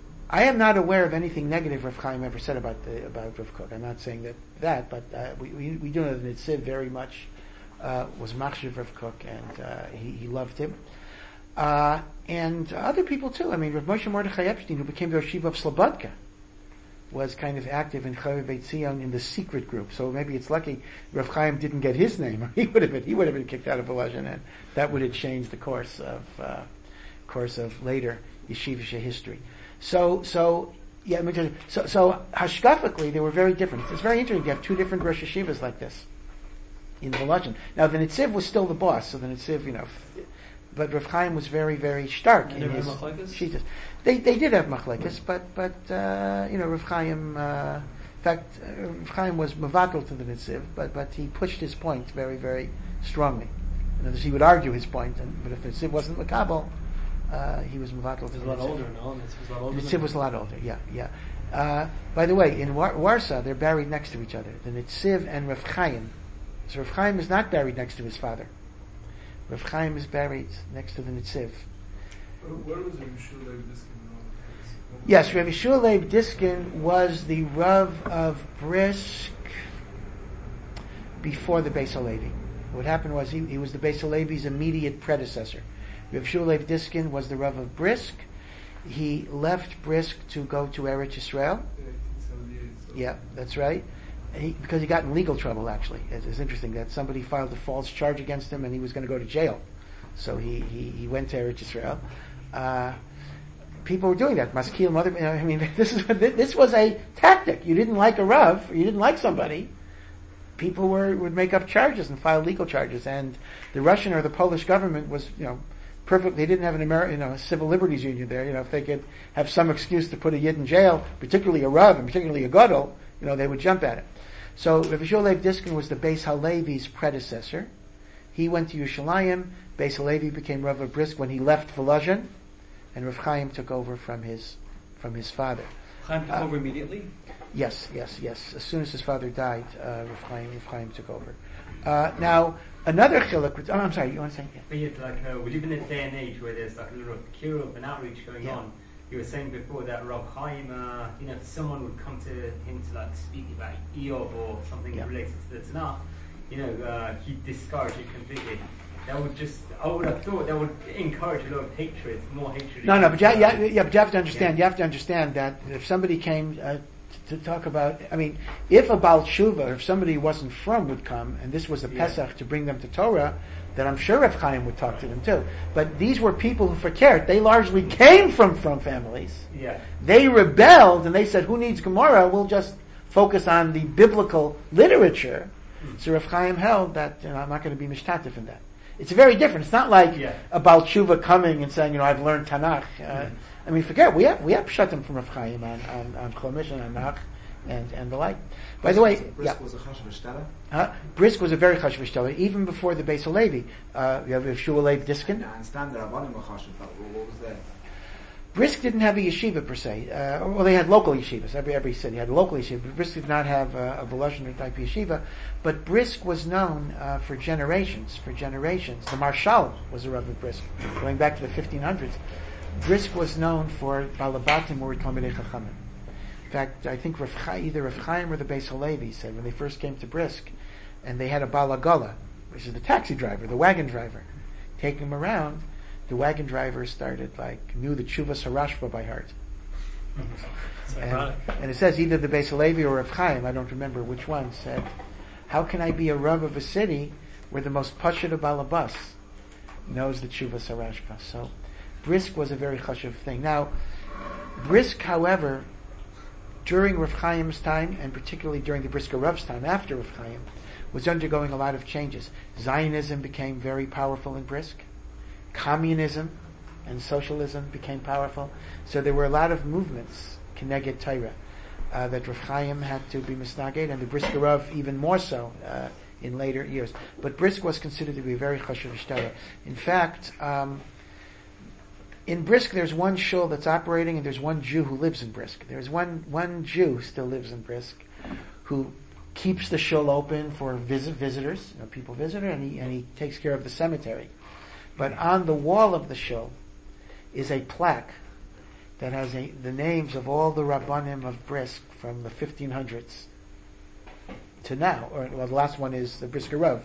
I am not aware of anything negative Rav Chaim ever said about the, about Rav Cook. I'm not saying that that, but uh, we, we we do know that Netziv very much uh, was machshav Rav Cook, and uh, he, he loved him. Uh, and other people too. I mean, Rav Moshe Mordechai Epstein, who became the Rosh Yeshiva of Slobodka, was kind of active in Chova Beit Zion in the secret group. So maybe it's lucky Rav Chaim didn't get his name. He would have been he would have been kicked out of Volozhin, and that would have changed the course of uh, course of later yeshivish history. So so yeah. So so hashkafically they were very different. It's very interesting. You have two different Rosh Yeshivas like this in Volozhin. Now the Netziv was still the boss, so the Netziv, you know. But Rav Chaim was very, very stark in his shittas. They they did have machlekes, but but uh, you know Rav Chaim. Uh, in fact, uh, Rav Chaim was mavakel to the Netziv, but but he pushed his point very, very strongly. In other words, he would argue his point, and, but if the Netziv wasn't makabel, uh, he was mavakel to the Netziv. He was a lot older, no? The Netziv was a lot older. The Netziv was a lot older. Yeah, yeah. Uh, by the way, in War- Warsaw, they're buried next to each other. The Netziv and Rav Chaim. So Rav Chaim is not buried next to his father. Rav Chaim is buried next to the Netziv. Where was Rav Yeshua Leib Diskin? Yes, Rav Yeshua Leib Diskin was the Rav of Brisk before the Beis Halevi. What happened was he, he was the Beis Halevi's immediate predecessor. Rav Yeshua Leib Diskin was the Rav of Brisk. He left Brisk to go to Eretz Yisrael. eighteen seventy-eight. So. Yeah, that's right. He, because he got in legal trouble, actually. It's, it's interesting that somebody filed a false charge against him and he was going to go to jail. So he, he, he went to Eretz Yisrael. Uh, people were doing that. Maskil, mother, you know, I mean, this is this was a tactic. You didn't like a Rav, or you didn't like somebody, people were would make up charges and file legal charges. And the Russian or the Polish government was, you know, perfect. They didn't have an Ameri- you know, a civil liberties union there. You know, if they could have some excuse to put a Yid in jail, particularly a Rav and particularly a Gadol, you know, they would jump at it. So Rav Yeshua Leib Diskin was the Beis Halevi's predecessor. He went to Yerushalayim. Beis Halevi became Rav of Brisk when he left Volozhin, and Rav Chaim took over from his from his father. Chaim took uh, over immediately? Yes, yes, yes. As soon as his father died, uh, Rav Chaim, Rav Chaim took over. Uh, now, another chiluk. Oh, I'm sorry. You want to say? Yeah. But yet, like, uh, we live in a day and age where there's like a lot of kiruv and outreach going Yeah. on. You were saying before that Rav Chaim, uh, you know, if someone would come to him to like speak about Eov or something Yeah. related to the Tanakh, you know, uh, he'd discourage it completely. That would just, I would have thought that would encourage a lot of hatred, more hatred. No, no, but you, yeah, yeah, but you have to understand. Yeah. You have to understand that if somebody came uh, to, to talk about, I mean, if a Baal Tshuva, if somebody who wasn't from would come, and this was a Yeah. Pesach to bring them to Torah, that I'm sure Rav Chaim would talk to them too. But these were people who fakert. They largely came from from families. Yeah. They rebelled and they said, "Who needs Gemara? We'll just focus on the biblical literature." Mm. So Rav Chaim held that, you know, I'm not going to be mishtatif in that. It's very different. It's not like yeah. a Baal Tshuva coming and saying, you know, I've learned Tanakh. Uh, mm. I mean, forget we have we have pshatim from Rav Chaim on on, on Chumash and Tanakh and and the like. By the way, Brisk yeah. was a chashuv shtela. Huh? Brisk was a very chashuv shtela, even before the Beis Halevi. Uh, you have Yeshua Leib Diskin. I understand the Rabbanim were chashuv, but what was there? Brisk didn't have a yeshiva per se. Uh, well, they had local yeshivas. Every every city had a local yeshiva. But Brisk did not have a, a Volozhiner type yeshiva. But Brisk was known uh, for generations. For generations, the Marshal was a Rav of Brisk, going back to the fifteen hundreds. Brisk was known for Balabatim or Talmidei Chachamim. In fact, I think Rav Chaim, either Rav Chaim or the Beis Halevi said when they first came to Brisk, and they had a Balagala, which is the taxi driver, the wagon driver, taking him around. The wagon driver started like knew the Tshuvas Harashba by heart. And, and it says either the Beis Halevi or Rav Chaim, I don't remember which one, said, "How can I be a Rav of a city where the most Pashut of Balabas knows the Tshuvas Harashba?" So Brisk was a very chashuv thing. Now, Brisk, however, during Rav Chaim's time, and particularly during the Brisker Rav's time after Rav Chaim, was undergoing a lot of changes. Zionism became very powerful in Brisk. Communism and socialism became powerful. So there were a lot of movements, Keneged Torah, uh, that Rav Chaim had to be misnaged, and the Brisker Rav even more so uh, in later years. But Brisk was considered to be a very chashuv shtela. In fact, um, in Brisk, there's one shul that's operating, and there's one Jew who lives in Brisk. There's one one Jew who still lives in Brisk, who keeps the shul open for visit visitors, you know, people visit her, and he and he takes care of the cemetery. But on the wall of the shul is a plaque that has a, the names of all the Rabbanim of Brisk from the fifteen hundreds to now. Or well, the last one is the Brisker Rav.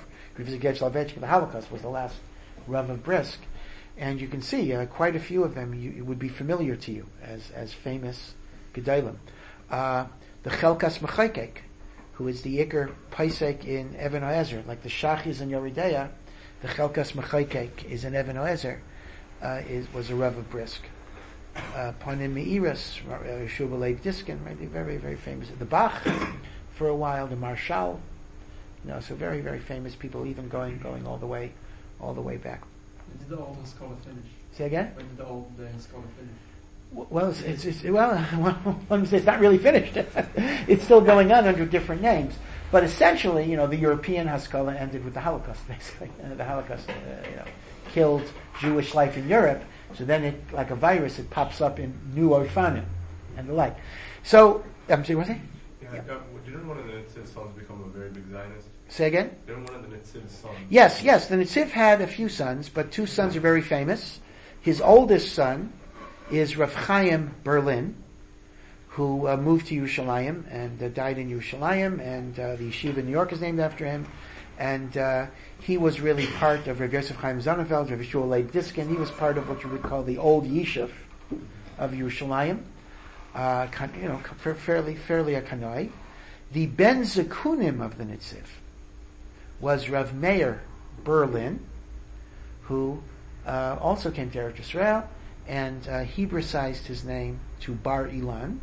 The Holocaust was the last Rav of Brisk. And you can see uh, quite a few of them you, it would be familiar to you as as famous Gedalim. Uh, the Chelkas Mechaykek, who is the Iker Paisek in Even HaEzer, like the Shach is in Yoredeya, the Chelkas Mechaykek is in Even HaEzer, uh, is was a Rav of Brisk. Uh, Panim Meiras, Yeshua Leib Diskin, right? They're very very famous. The Bach, for a while, the Marshal, you know, so very very famous people, even going going all the way all the way back. When did the old Haskalah finish? Say again? When did the old uh, Haskalah finish? Well, it's, it's, it's well, one say it's not really finished. It's still going on under different names, but essentially, you know, the European Haskalah ended with the Holocaust. Basically, uh, the Holocaust, uh, you know, killed Jewish life in Europe. So then, it, like a virus, it pops up in new Orfanim and the like. So, I'm saying, what's it? Yeah, yeah. Didn't one of the Netziv sons become a very big Zionist? Say again? Didn't one of the Netziv sons? Yes, yes. The Netziv had a few sons, but two sons are very famous. His oldest son is Rav Chaim Berlin, who uh, moved to Yerushalayim and uh, died in Yerushalayim, and uh, the yeshiva in New York is named after him. And uh, he was really part of Rav Yosef Chaim Sonnenfeld, Rav Yeshua Leib Diskin. He was part of what you would call the old yeshiv of Yerushalayim. Uh, you know, fairly, fairly a kanoi. The Ben Zekunim of the Netziv was Rav Meir Berlin, who uh, also came to Eretz Yisrael, and uh, Hebraicized his name to Bar Ilan,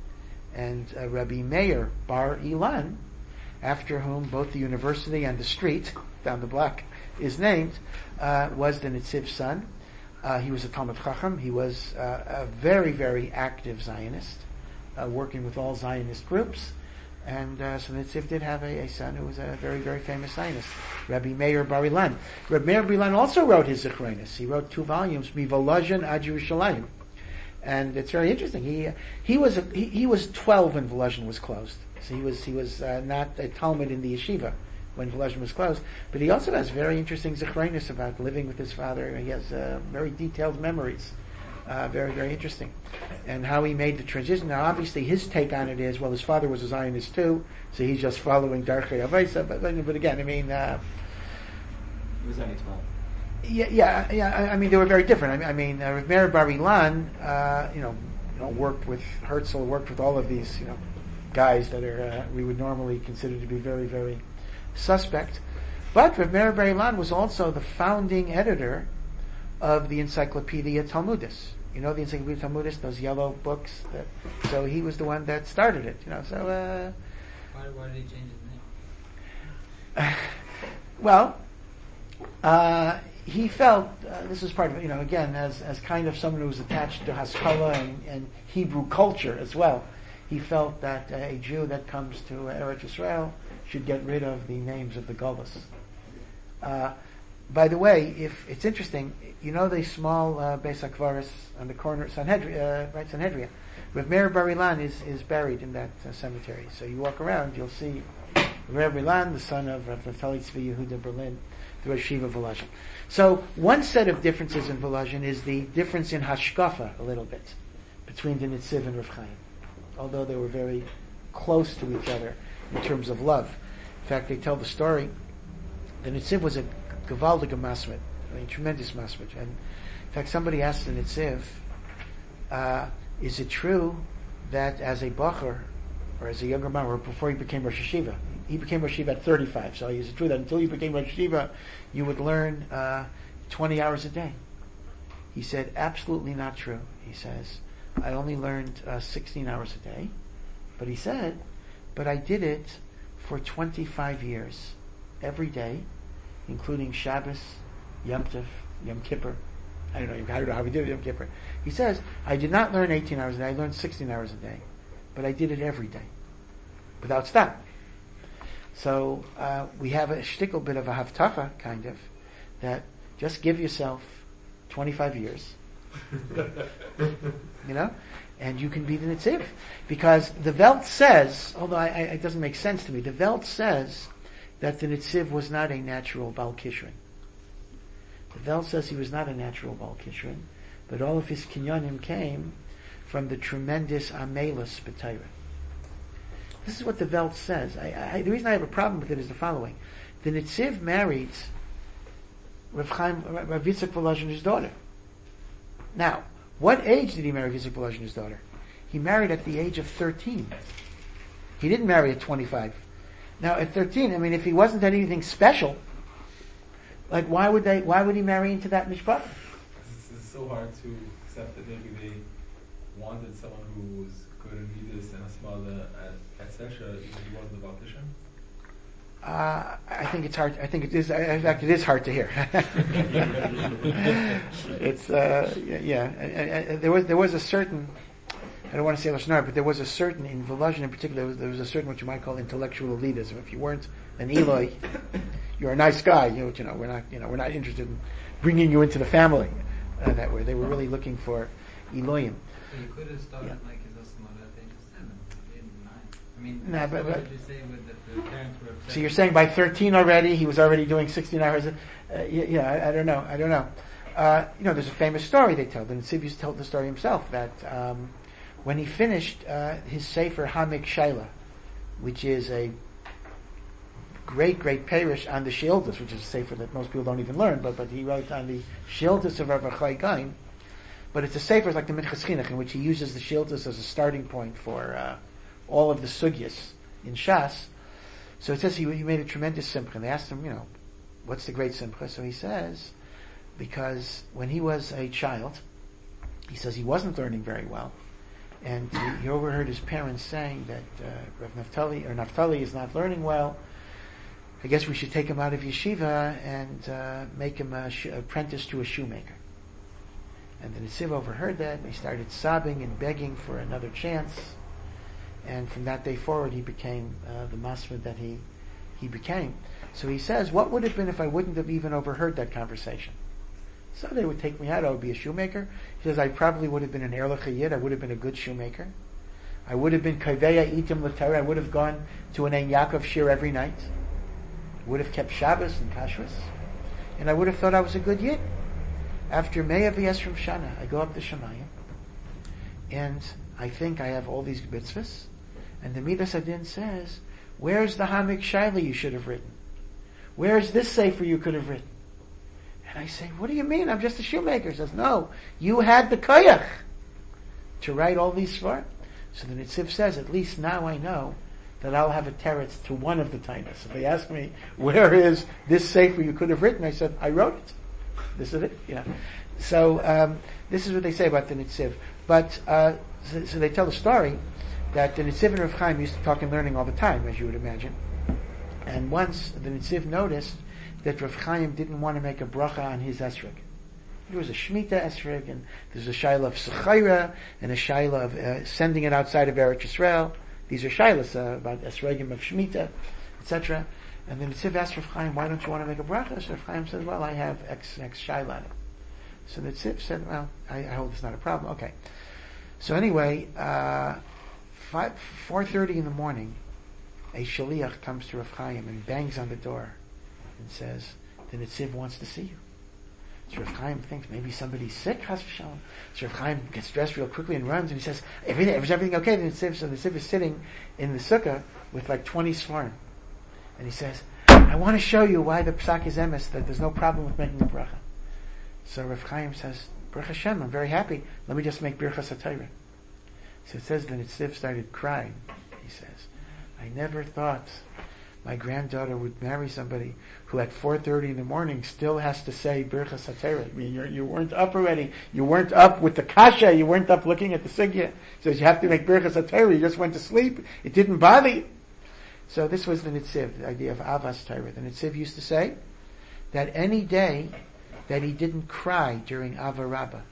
and uh, Rabbi Meir Bar Ilan, after whom both the university and the street down the block is named, uh, was the Netziv's son. Uh, he was a Talmud Chacham. He was uh, a very, very active Zionist, uh, working with all Zionist groups. And uh, so Netziv did have a, a son who was a very, very famous Zionist, Rabbi Meir Bar Ilan. Rabbi Meir Bar Ilan also wrote his Zichronis. He wrote two volumes, Mivolozhin Ad Yerushalayim. And it's very interesting. He he was a, he, he was twelve when Volozhin was closed. So he was he was uh, not a Talmud in the yeshiva when Volozhin was closed. But he also has very interesting Zichronis about living with his father. He has uh, very detailed memories. Uh, very, very interesting. And how he made the transition. Now, obviously, his take on it is, well, his father was a Zionist too, so he's just following Darchei Avaisa. But, but again, I mean... Uh, he was only twelve. Yeah, yeah, yeah. I, I mean, they were very different. I, I mean, uh, Meir Bar Ilan, uh, you know, you know, worked with Herzl, worked with all of these, you know, guys that are uh, we would normally consider to be very, very suspect. But Rav Meir Bar Ilan was also the founding editor of the Encyclopedia Talmudis. You know the Encyclopedia Talmudis, those yellow books. That, so he was the one that started it. You know, so. Uh, why, why did he change his name? well, uh, he felt uh, this was part of it. You know, again, as as kind of someone who was attached to Haskalah and, and Hebrew culture as well. He felt that uh, a Jew that comes to uh, Eretz Yisrael should get rid of the names of the Gullus. Uh, by the way, if it's interesting, you know the small uh, Beis HaKvaris on the corner, Sanhedria, uh, right, Sanhedria. Rav Meir Bar Ilan is, is buried in that uh, cemetery. So you walk around, you'll see Rav Meir Bar Ilan, the son of Rav Naftali Tzvi Yehuda Berlin, the Rosh Yeshiva Volozhin. So one set of differences in Volozhin is the difference in hashkafa a little bit between the Nitziv and Rav Chaim, although they were very close to each other in terms of love. In fact, they tell the story. The Nitziv was a gewaldige masmid, I mean, tremendous masmid. And in fact, somebody asked the Nitziv, uh, is it true that as a bacher, or as a younger man, or before he became Rosh Yeshiva, he became Rosh Yeshiva at thirty-five, so is it true that until you became Rosh Yeshiva, you would learn uh, twenty hours a day? He said, absolutely not true. He says, I only learned uh, sixteen hours a day, but he said, but I did it for twenty-five years, every day, including Shabbos, Yom Tov, Yom Kippur. I don't know, I don't know how we did it, Yom Kippur. He says, I did not learn eighteen hours a day, I learned sixteen hours a day, but I did it every day, without stop. So, uh, we have a shtickle bit of a haftacha, kind of, that just give yourself twenty-five years, you know, and you can be the Nitziv. Because the Welt says, although I, I, it doesn't make sense to me, the Welt says that the Nitziv was not a natural Baal Kishrin. The Welt says he was not a natural Baal Kishrin, but all of his kinyanim came from the tremendous Amelus B'Torah. This is what the Welt says. I, I, the reason I have a problem with it is the following. The Nitziv married Rav Chaim, Rav Yitzchak Volozhin's daughter. Now, what age did he marry Yitzchak Volozhin's daughter? He married at the age of thirteen. He didn't marry at twenty-five. Now, at thirteen, I mean, if he wasn't anything special, like, why would they, why would he marry into that mishpah? It's so hard to accept that maybe they wanted someone who was good in Midas and Asmala, et cetera, even if he wasn't a Baal Kishrin? Uh, I think it's hard. I think it is. In fact, it is hard to hear. it's uh, yeah. I, I, there was there was a certain. I don't want to say lashon hara, but there was a certain in Volozhin in particular. There was, there was a certain what you might call intellectual elitism. If you weren't an Eloi, you're a nice guy. You know, you know, we're not. You know, we're not interested in bringing you into the family. Uh, that way, they were really looking for Elohim. So you could have started yeah. like his Osmala at the age of seven, eight, nine. I mean, nah, but, what but, did you say with that the parents were upset? So you're saying by thirteen already, he was already doing sixteen hours? Uh, yeah, yeah I, I don't know. I don't know. Uh, you know, there's a famous story they tell. The Nitziv used to tell the story himself that um, when he finished uh, his Sefer Hamik Shaila, which is a great, great parish on the Shildas, which is a sefer that most people don't even learn, but, but he wrote on the Shildas of Rav Chai Gain. But it's a sefer like the Minchas Chinuch, in which he uses the Shildas as a starting point for uh, all of the sugyas in Shas. So it says he, he made a tremendous simcha. And they asked him, you know, what's the great simcha? So he says, because when he was a child, he says he wasn't learning very well. And he, he overheard his parents saying that uh, Rav Naftali, or Naftali is not learning well. I guess we should take him out of yeshiva and uh, make him a sh- apprentice to a shoemaker. And the Nitziv overheard that, and he started sobbing and begging for another chance. And from that day forward, he became uh, the masmid that he he became. So he says, what would it have been if I wouldn't have even overheard that conversation? So they would take me out, I would be a shoemaker. He says, I probably would have been an Erlich Yid, I would have been a good shoemaker. I would have been Kaveya Itim L'Torah, I would have gone to an Ein Yaakov shir every night. I would have kept Shabbos and Kashrus. And I would have thought I was a good Yid. After Me'ah V'Yesrim Shana, I go up to Shemayim, and I think I have all these mitzvahs, and the Midas Adin says, where's the Hamik Shaila you should have written? Where's this sefer you could have written? And I say, what do you mean? I'm just a shoemaker. He says, no, you had the koyach to write all these svarim. So the Nitziv says, at least now I know that I'll have a teretz to one of the tainas. If they ask me, where is this sefer you could have written? I said, I wrote it. This is it. You know. So, um, this is what they say about the Nitziv. But, uh, so, so they tell the story that the Nitziv and Rav Chaim used to talk and learning all the time, as you would imagine. And once the Nitziv noticed that Rav Chaim didn't want to make a bracha on his esrog. There was a Shemitah esrog, and there's a shaila of Sechaira, and a shaila of uh, sending it outside of Eretz Yisrael. These are shailas uh, about esrogim of Shemitah, et cetera. And the Nitziv asked Rav Chaim, why don't you want to make a bracha? So Rav Chaim said, well, I have X, X shaila on it. So the Nitziv said, well, I, I hold it's not a problem. Okay. So anyway, uh, five, four thirty in the morning, a shaliach comes to Rav Chaim and bangs on the door and says, the Nitziv wants to see you. So Rav Chaim thinks maybe somebody's sick, chas v'shalom. So Rav Chaim gets dressed real quickly and runs, and he says, everything, is everything okay? The Nitziv, so the Nitziv is sitting in the sukkah with like twenty svarim. And he says, I want to show you why the psak is emes, that there's no problem with making a bracha. So Rav Chaim says, Baruch Hashem, I'm very happy. Let me just make birchas HaTorah. So it says the Nitziv started crying. He says, I never thought my granddaughter would marry somebody who at four thirty in the morning still has to say birchas HaTorah. I mean, you're, you weren't up already. You weren't up with the kasha. You weren't up looking at the sugya. So you have to make birchas HaTorah. You just went to sleep. It didn't bother you. So this was the Nitziv, the idea of avas Torah. The Nitziv used to say that any day that he didn't cry during Ava Rabbah,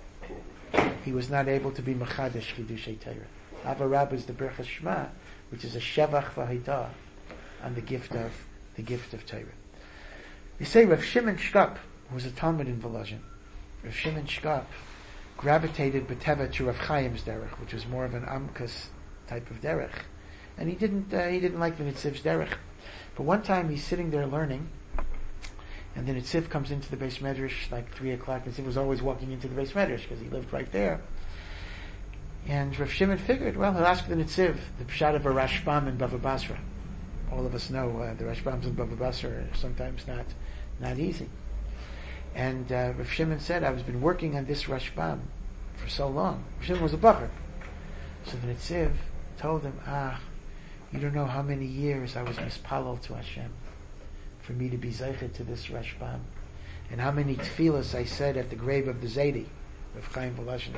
he was not able to be Mechadesh Chidushay Torah. Ava Rabbah is the Birchas Shema, which is a Shevach V'Haidah on the gift of the gift of Torah. They say Rav Shimon Shkop, who was a Talmud in Volozhin, Rav Shimon Shkop gravitated B'teva to Rav Chaim's derech, which was more of an Amkus type of derech, and he didn't uh, he didn't like the Nitziv's derech. But one time he's sitting there learning, and the Nitziv comes into the Beis Medrash like three o'clock. Nitziv was always walking into the Beis Medrash because he lived right there. And Rav Shimon figured, well, he'll ask the Nitziv the pshat of a Rashbam in Bava Basra. All of us know uh, the Rashbams in Bava Basra are sometimes not not easy. And uh, Rav Shimon said, I've been working on this Rashbam for so long. Rav Shimon was a bacher. So the Nitziv told him, ah, you don't know how many years I was mispalel to Hashem for me to be zeichet to this Rashbam, and how many tefillas I said at the grave of the Zaidi, Rav Chaim Volozhin.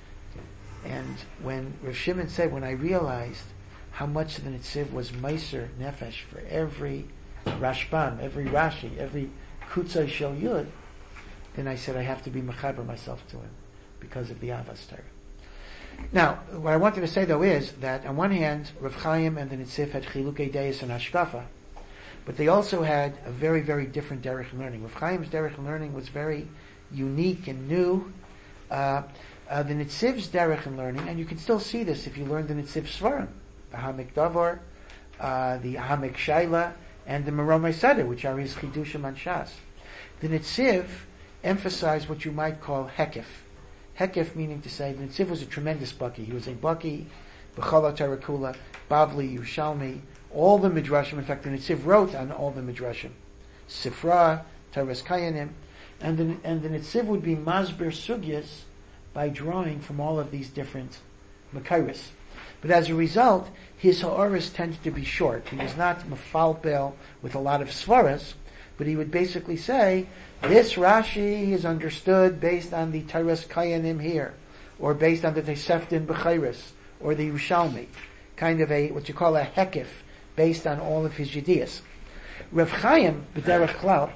And when Rav Shimon said, when I realized how much the Nitziv was meiser nefesh for every Rashbam, every Rashi, every Kutzai Shel Yud, then I said I have to be mechaber myself to him because of the Avas Torah. Now, what I wanted to say though is that on one hand, Rav Chaim and the Nitziv had chilukei deis and hashkafa, but they also had a very, very different derech learning. Rav Chaim's derech learning was very unique and new. Uh, uh, the Nitziv's derech learning, and you can still see this if you learn the Nitziv Svarim, the Hamik Davar, uh, the Hamik Shaila, and the Meromei Seder, which are his Chidushim and Shas. The Nitziv emphasized what you might call Hekef. Hekef meaning to say, the Nitziv was a tremendous Baki. He was a Baki, B'chala Tarakula, Bavli, Yerushalmi, all the Midrashim. In fact, the Nitziv wrote on all the Midrashim. Sifra, Teres Kayanim, and the, and the Nitziv would be Masber Sugyas by drawing from all of these different Makairis. But as a result, his Ha'oris tended to be short. He was not Mefalpel with a lot of Svaras, but he would basically say, this Rashi is understood based on the Teres Kayanim here, or based on the Toseftim B'chairis, or the Yerushalmi. Kind of a, what you call a Hekif, based on all of his Yedias. Rav Chaim, B'derech Klal,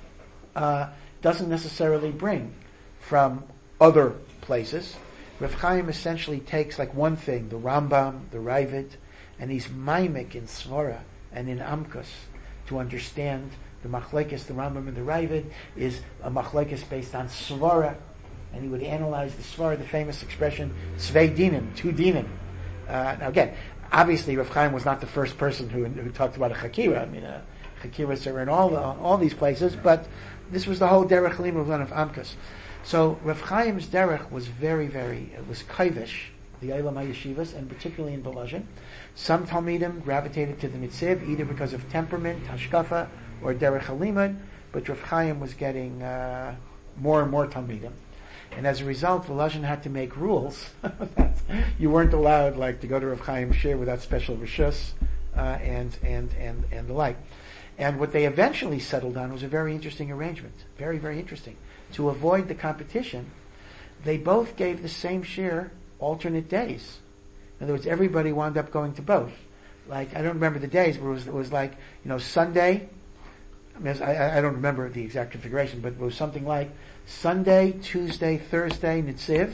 uh, doesn't necessarily bring from other places. Rav Chaim essentially takes like one thing, the Rambam, the Ravid, and he's mimic in Svara and in Amkus to understand the Machlekes, the Rambam and the Ravid is a Machlekes based on Svara, and he would analyze the Svara, the famous expression, Svei Dinim, two Dinim. Uh, now again, obviously Rav Chaim was not the first person who, who talked about a Chakira. I mean, uh, Chakiras are in all, uh, all these places, but this was the whole Derech Limud of Amkus. So Rav Chaim's derech was very, very, it was kaivish, the Eilam HaYeshivas, and particularly in Volozhin. Some Talmidim gravitated to the Nitziv, either because of temperament, hashkafa, or derech halimud, but Rav Chaim was getting uh, more and more Talmidim. And as a result, Volozhin had to make rules. You weren't allowed, like, to go to Rav Chaim's shir without special rishus. Uh, and, and, and, and the like. And what they eventually settled on was a very interesting arrangement. Very, very interesting. To avoid the competition, they both gave the same share alternate days. In other words, everybody wound up going to both. Like, I don't remember the days, but it was, it was like, you know, Sunday, I, mean, I, I don't remember the exact configuration, but it was something like Sunday, Tuesday, Thursday, Nitziv,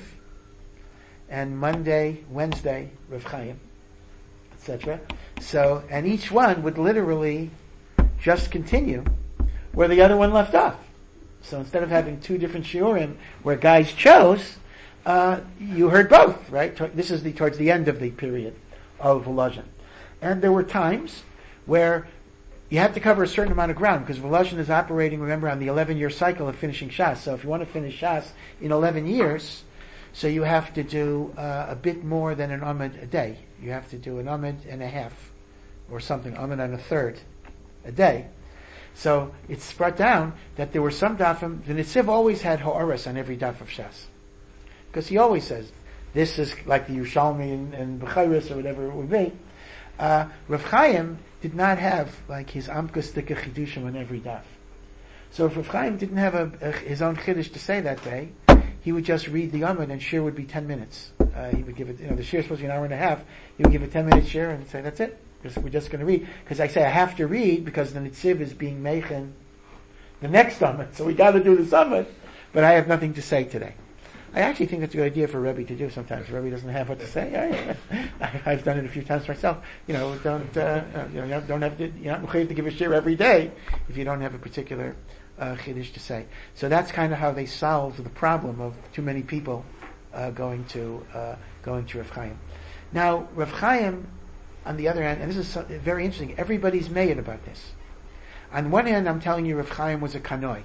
and Monday, Wednesday, Rav Chaim, et cetera. So, and each one would literally just continue where the other one left off. So instead of having two different shiurim where guys chose, uh, you heard both, right? This is the, towards the end of the period of Volozhin. And there were times where you had to cover a certain amount of ground because Volozhin is operating, remember, on the eleven-year cycle of finishing Shas. So if you want to finish Shas in eleven years, so you have to do uh, a bit more than an Amud a day. You have to do an Amud and a half or something, Amud and a third a day. So it's brought down that there were some dafim, the Nitziv always had ha'aras on every daf of Shas. Because he always says, this is like the Yerushalmi and, and Bechayris or whatever it would be. Uh, Rav Chaim did not have like his Amkus Dika Chidushim on every daf. So if Rav Chaim didn't have a, a, his own Chiddush to say that day, he would just read the Amud and shir would be ten minutes. Uh, he would give it, you know, the shir is supposed to be an hour and a half. He would give a ten minute shir and say, that's it. We're just going to read. Because I say I have to read because the Nitziv is being meichen the next Amud. So we got to do the Amud, but I have nothing to say today. I actually think that's a good idea for Rebbe to do sometimes. Rebbe doesn't have what to say. I, I've done it a few times myself. You know, don't, uh, you know, don't have to, you're not required to give a shir every day if you don't have a particular uh, chiddush to say. So that's kind of how they solved the problem of too many people uh, going to uh, going to Rav Chaim. Now, Rav Chaim, on the other hand, and this is so, very interesting, everybody's made about this. On one hand, I'm telling you Rav Chaim was a kanoi.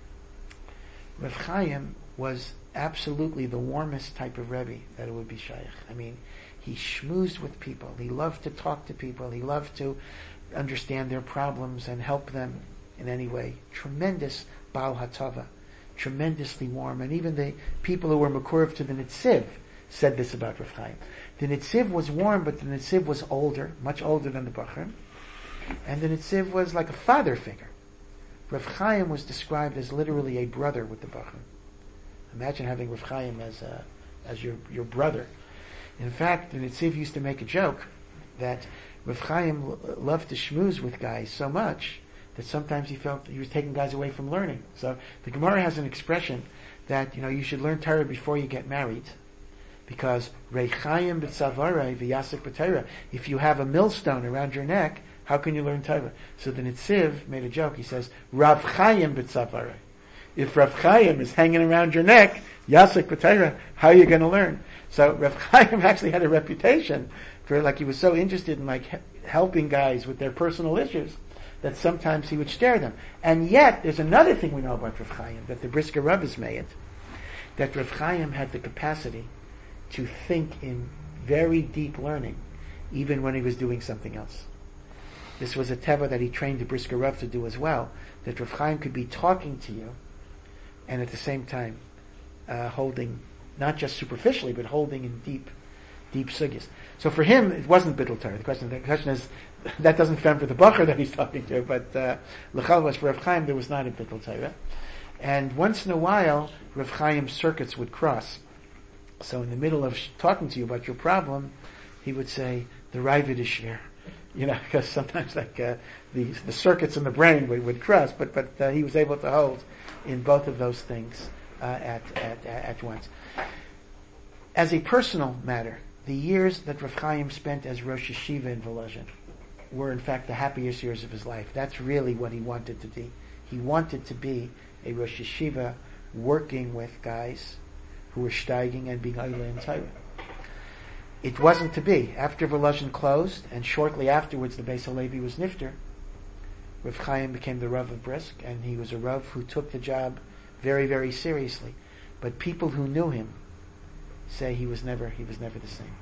Rav Chaim was absolutely the warmest type of Rebbe that it would be shaykh. I mean, he schmoozed with people. He loved to talk to people. He loved to understand their problems and help them in any way. Tremendous Baal Hatava. Tremendously warm. And even the people who were Makurv to the Nitziv said this about Rav Chaim. The Nitziv was warm, but the Nitziv was older, much older than the Bachrim. And the Nitziv was like a father figure. Rav Chaim was described as literally a brother with the Bachrim. Imagine having Rav Chaim as a, as your, your brother. In fact, the Nitziv used to make a joke that Rav Chaim l- loved to schmooze with guys so much that sometimes he felt he was taking guys away from learning. So the Gemara has an expression that, you know, you should learn Torah before you get married. Because Reichayim b'tzavarai v'yasik b'Torah. If you have a millstone around your neck, how can you learn Torah? So the Nitziv made a joke. He says, Rav Chaim b'tzavarai. If Rav Chaim is hanging around your neck, Yasik b'Torah, how are you going to learn? So Rav Chaim actually had a reputation for, like, he was so interested in like he- helping guys with their personal issues that sometimes he would stare them. And yet, there's another thing we know about Rav Chaim that the Brisker Rav has made, that Rav Chaim had the capacity to think in very deep learning, even when he was doing something else. This was a teva that he trained the Brisker Rav to do as well, that Rav Chaim could be talking to you, and at the same time, uh, holding, not just superficially, but holding in deep, deep sugyas. So for him, it wasn't Bittul Torah. The question, the question is, that doesn't stand for the Bacher that he's talking to, but, uh, L'chalvash, for Rav Chaim, there was not a Bittul Torah. And once in a while, Rav Chaim's circuits would cross. So in the middle of sh- talking to you about your problem, he would say, the Ravid is share. You know, because sometimes like, uh, the, the circuits in the brain would, would cross, but, but, uh, he was able to hold in both of those things, uh, at, at, at once. As a personal matter, the years that Rav Chaim spent as Rosh Yeshiva in Volozhin were in fact the happiest years of his life. That's really what he wanted to be. He wanted to be a Rosh Yeshiva working with guys who were steiging and being Oile in Torah. It wasn't to be. After Volozhin closed, and shortly afterwards the Beis HaLevi was nifter, Rav Chaim became the Rav of Brisk, and he was a Rav who took the job very, very seriously. But people who knew him say he was never, he was never the same.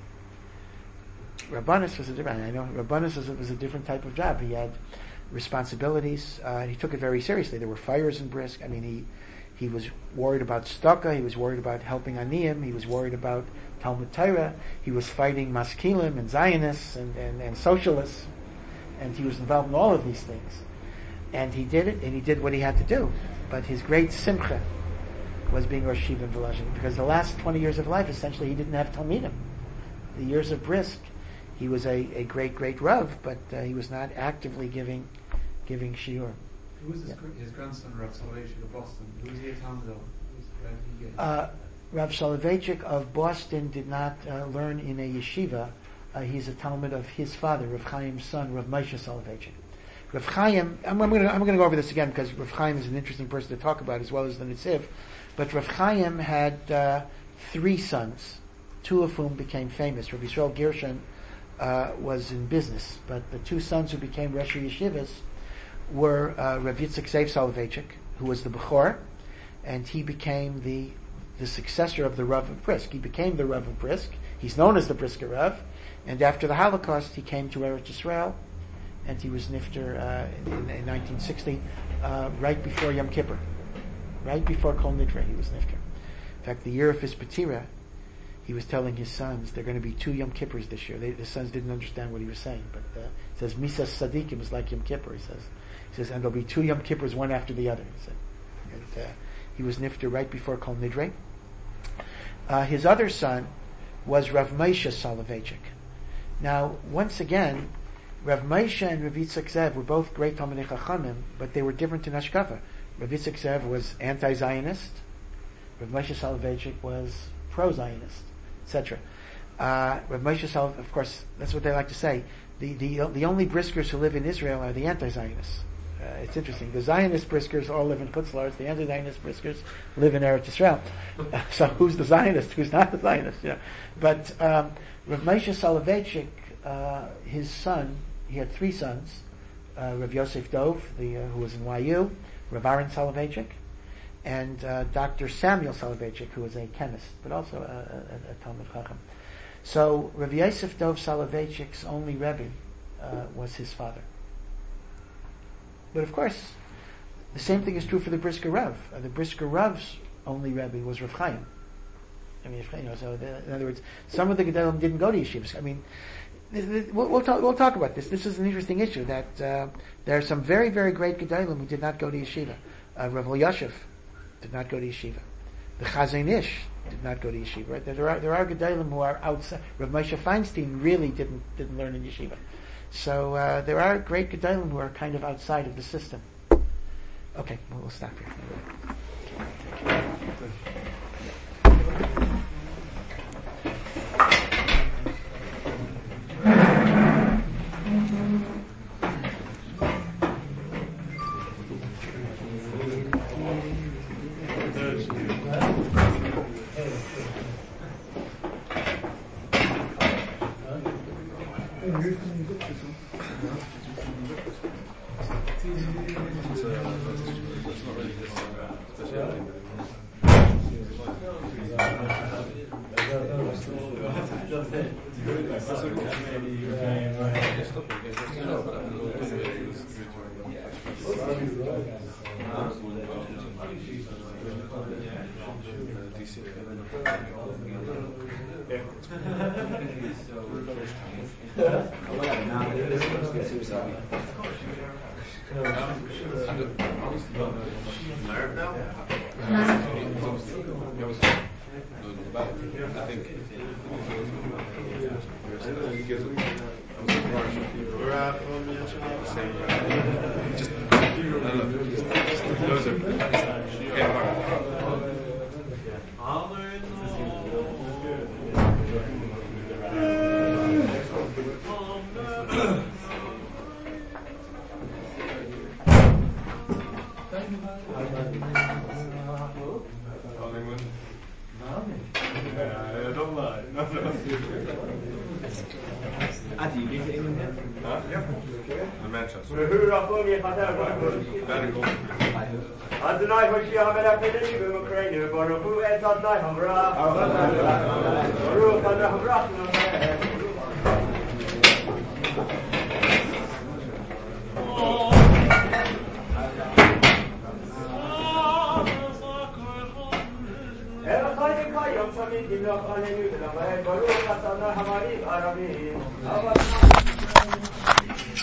Rabbanis was a different, I know Rabbanis was, was a different type of job. He had responsibilities, uh, and he took it very seriously. There were fires in Brisk. I mean, he, he was worried about Staka, he was worried about helping Aniyim, he was worried about Talmud Torah, he was fighting Maskilim and Zionists and, and, and socialists. and he was involved in all of these things. And he did it, and he did what he had to do. But his great simcha was being Rosh Yeshiva in Volozhin, because the last twenty years of life, essentially, he didn't have Talmidim. The years of Brisk, he was a, a great, great Rav, but uh, he was not actively giving giving shiur. Who was his, Yeah. gr- his grandson, Rav Soloveitchik of Boston? Who was he at Talmud? Where did he get? Uh, Rav Soloveitchik of Boston did not uh, learn in a yeshiva. Uh, he's a Talmud of his father, Rav Chaim's son, Rav Moshe Soloveitchik. Rav Chaim, I'm, I'm going I'm to go over this again because Rav Chaim is an interesting person to talk about as well as the Nitziv. But Rav Chaim had uh, three sons, two of whom became famous. Rav Yisrael Gershon uh, was in business, but the two sons who became Rosh Yeshivas were uh, Rav Yitzchak Zev Soloveitchik, who was the Bechor, and he became the the successor of the Rav of Brisk. He became the Rav of Brisk. He's known as the Brisker Rav, and after the Holocaust, he came to Eretz Yisrael, and he was nifter uh, in, in nineteen sixty, uh, right before Yom Kippur, right before Kol Nidre, he was nifter. In fact, the year of his Patira, he was telling his sons, there are going to be two Yom Kippurs this year. They, the sons didn't understand what he was saying, but uh, he says, Misas Sadikim is like Yom Kippur, he says. He says, and there'll be two Yom Kippurs, one after the other. He said. And, uh, he was nifter right before Kol Nidre. Uh, his other son was Rav Moshe Soloveitchik. Now, once again, Rav Moshe and Rav Yitzchak Zev were both great Talmidei Chachamim, but they were different in Hashkafa. Rav Yitzchak Zev was anti-Zionist. Rav Moshe Soloveitchik was pro-Zionist, et cetera. Uh, Rav Moshe Soloveitchik, of course, that's what they like to say. The, the, the only Briskers who live in Israel are the anti-Zionists. Uh, it's interesting. The Zionist Briskers all live in Chutz La'aretz. The anti-Zionist Briskers live in Eretz Yisrael. Uh, so who's the Zionist? Who's not the Zionist? You know? But um, Rav Moshe Soloveitchik, uh, his son, he had three sons. Uh, Rav Yosef Dov, the, uh, who was in Y U, Rav Aaron Soloveitchik, and uh, Doctor Samuel Soloveitchik, who was a chemist, but also a, a, a Talmud Chacham. So Rav Yosef Dov Soloveitchik's only Rebbe uh, was his father. But of course, the same thing is true for the Brisker Rav. Uh, the Brisker Rav's only Rebbe was Rav Chaim. I mean, you know, so the, in other words, some of the Gedolim didn't go to yeshivas. I mean, th- th- we'll, we'll talk. We'll talk about this. This is an interesting issue. That uh, there are some very, very great Gedolim who did not go to yeshiva. Uh, Rav Elyashiv did not go to yeshiva. The Chazon Ish did not go to yeshiva. Right? There are there are Gedolim who are outside. Rav Moshe Feinstein really didn't didn't learn in yeshiva. So uh, there are great Gedolim who are kind of outside of the system. Okay, well, we'll stop here. Adonai Hoshia HaMelech B'nei B'Ukraina Baruch Hu Et Adonai Hamra Baruch Adonai Hamra El Chayim Kayom Shamim Gimloch Aleinu Baruch Adonai Hamarim Aramim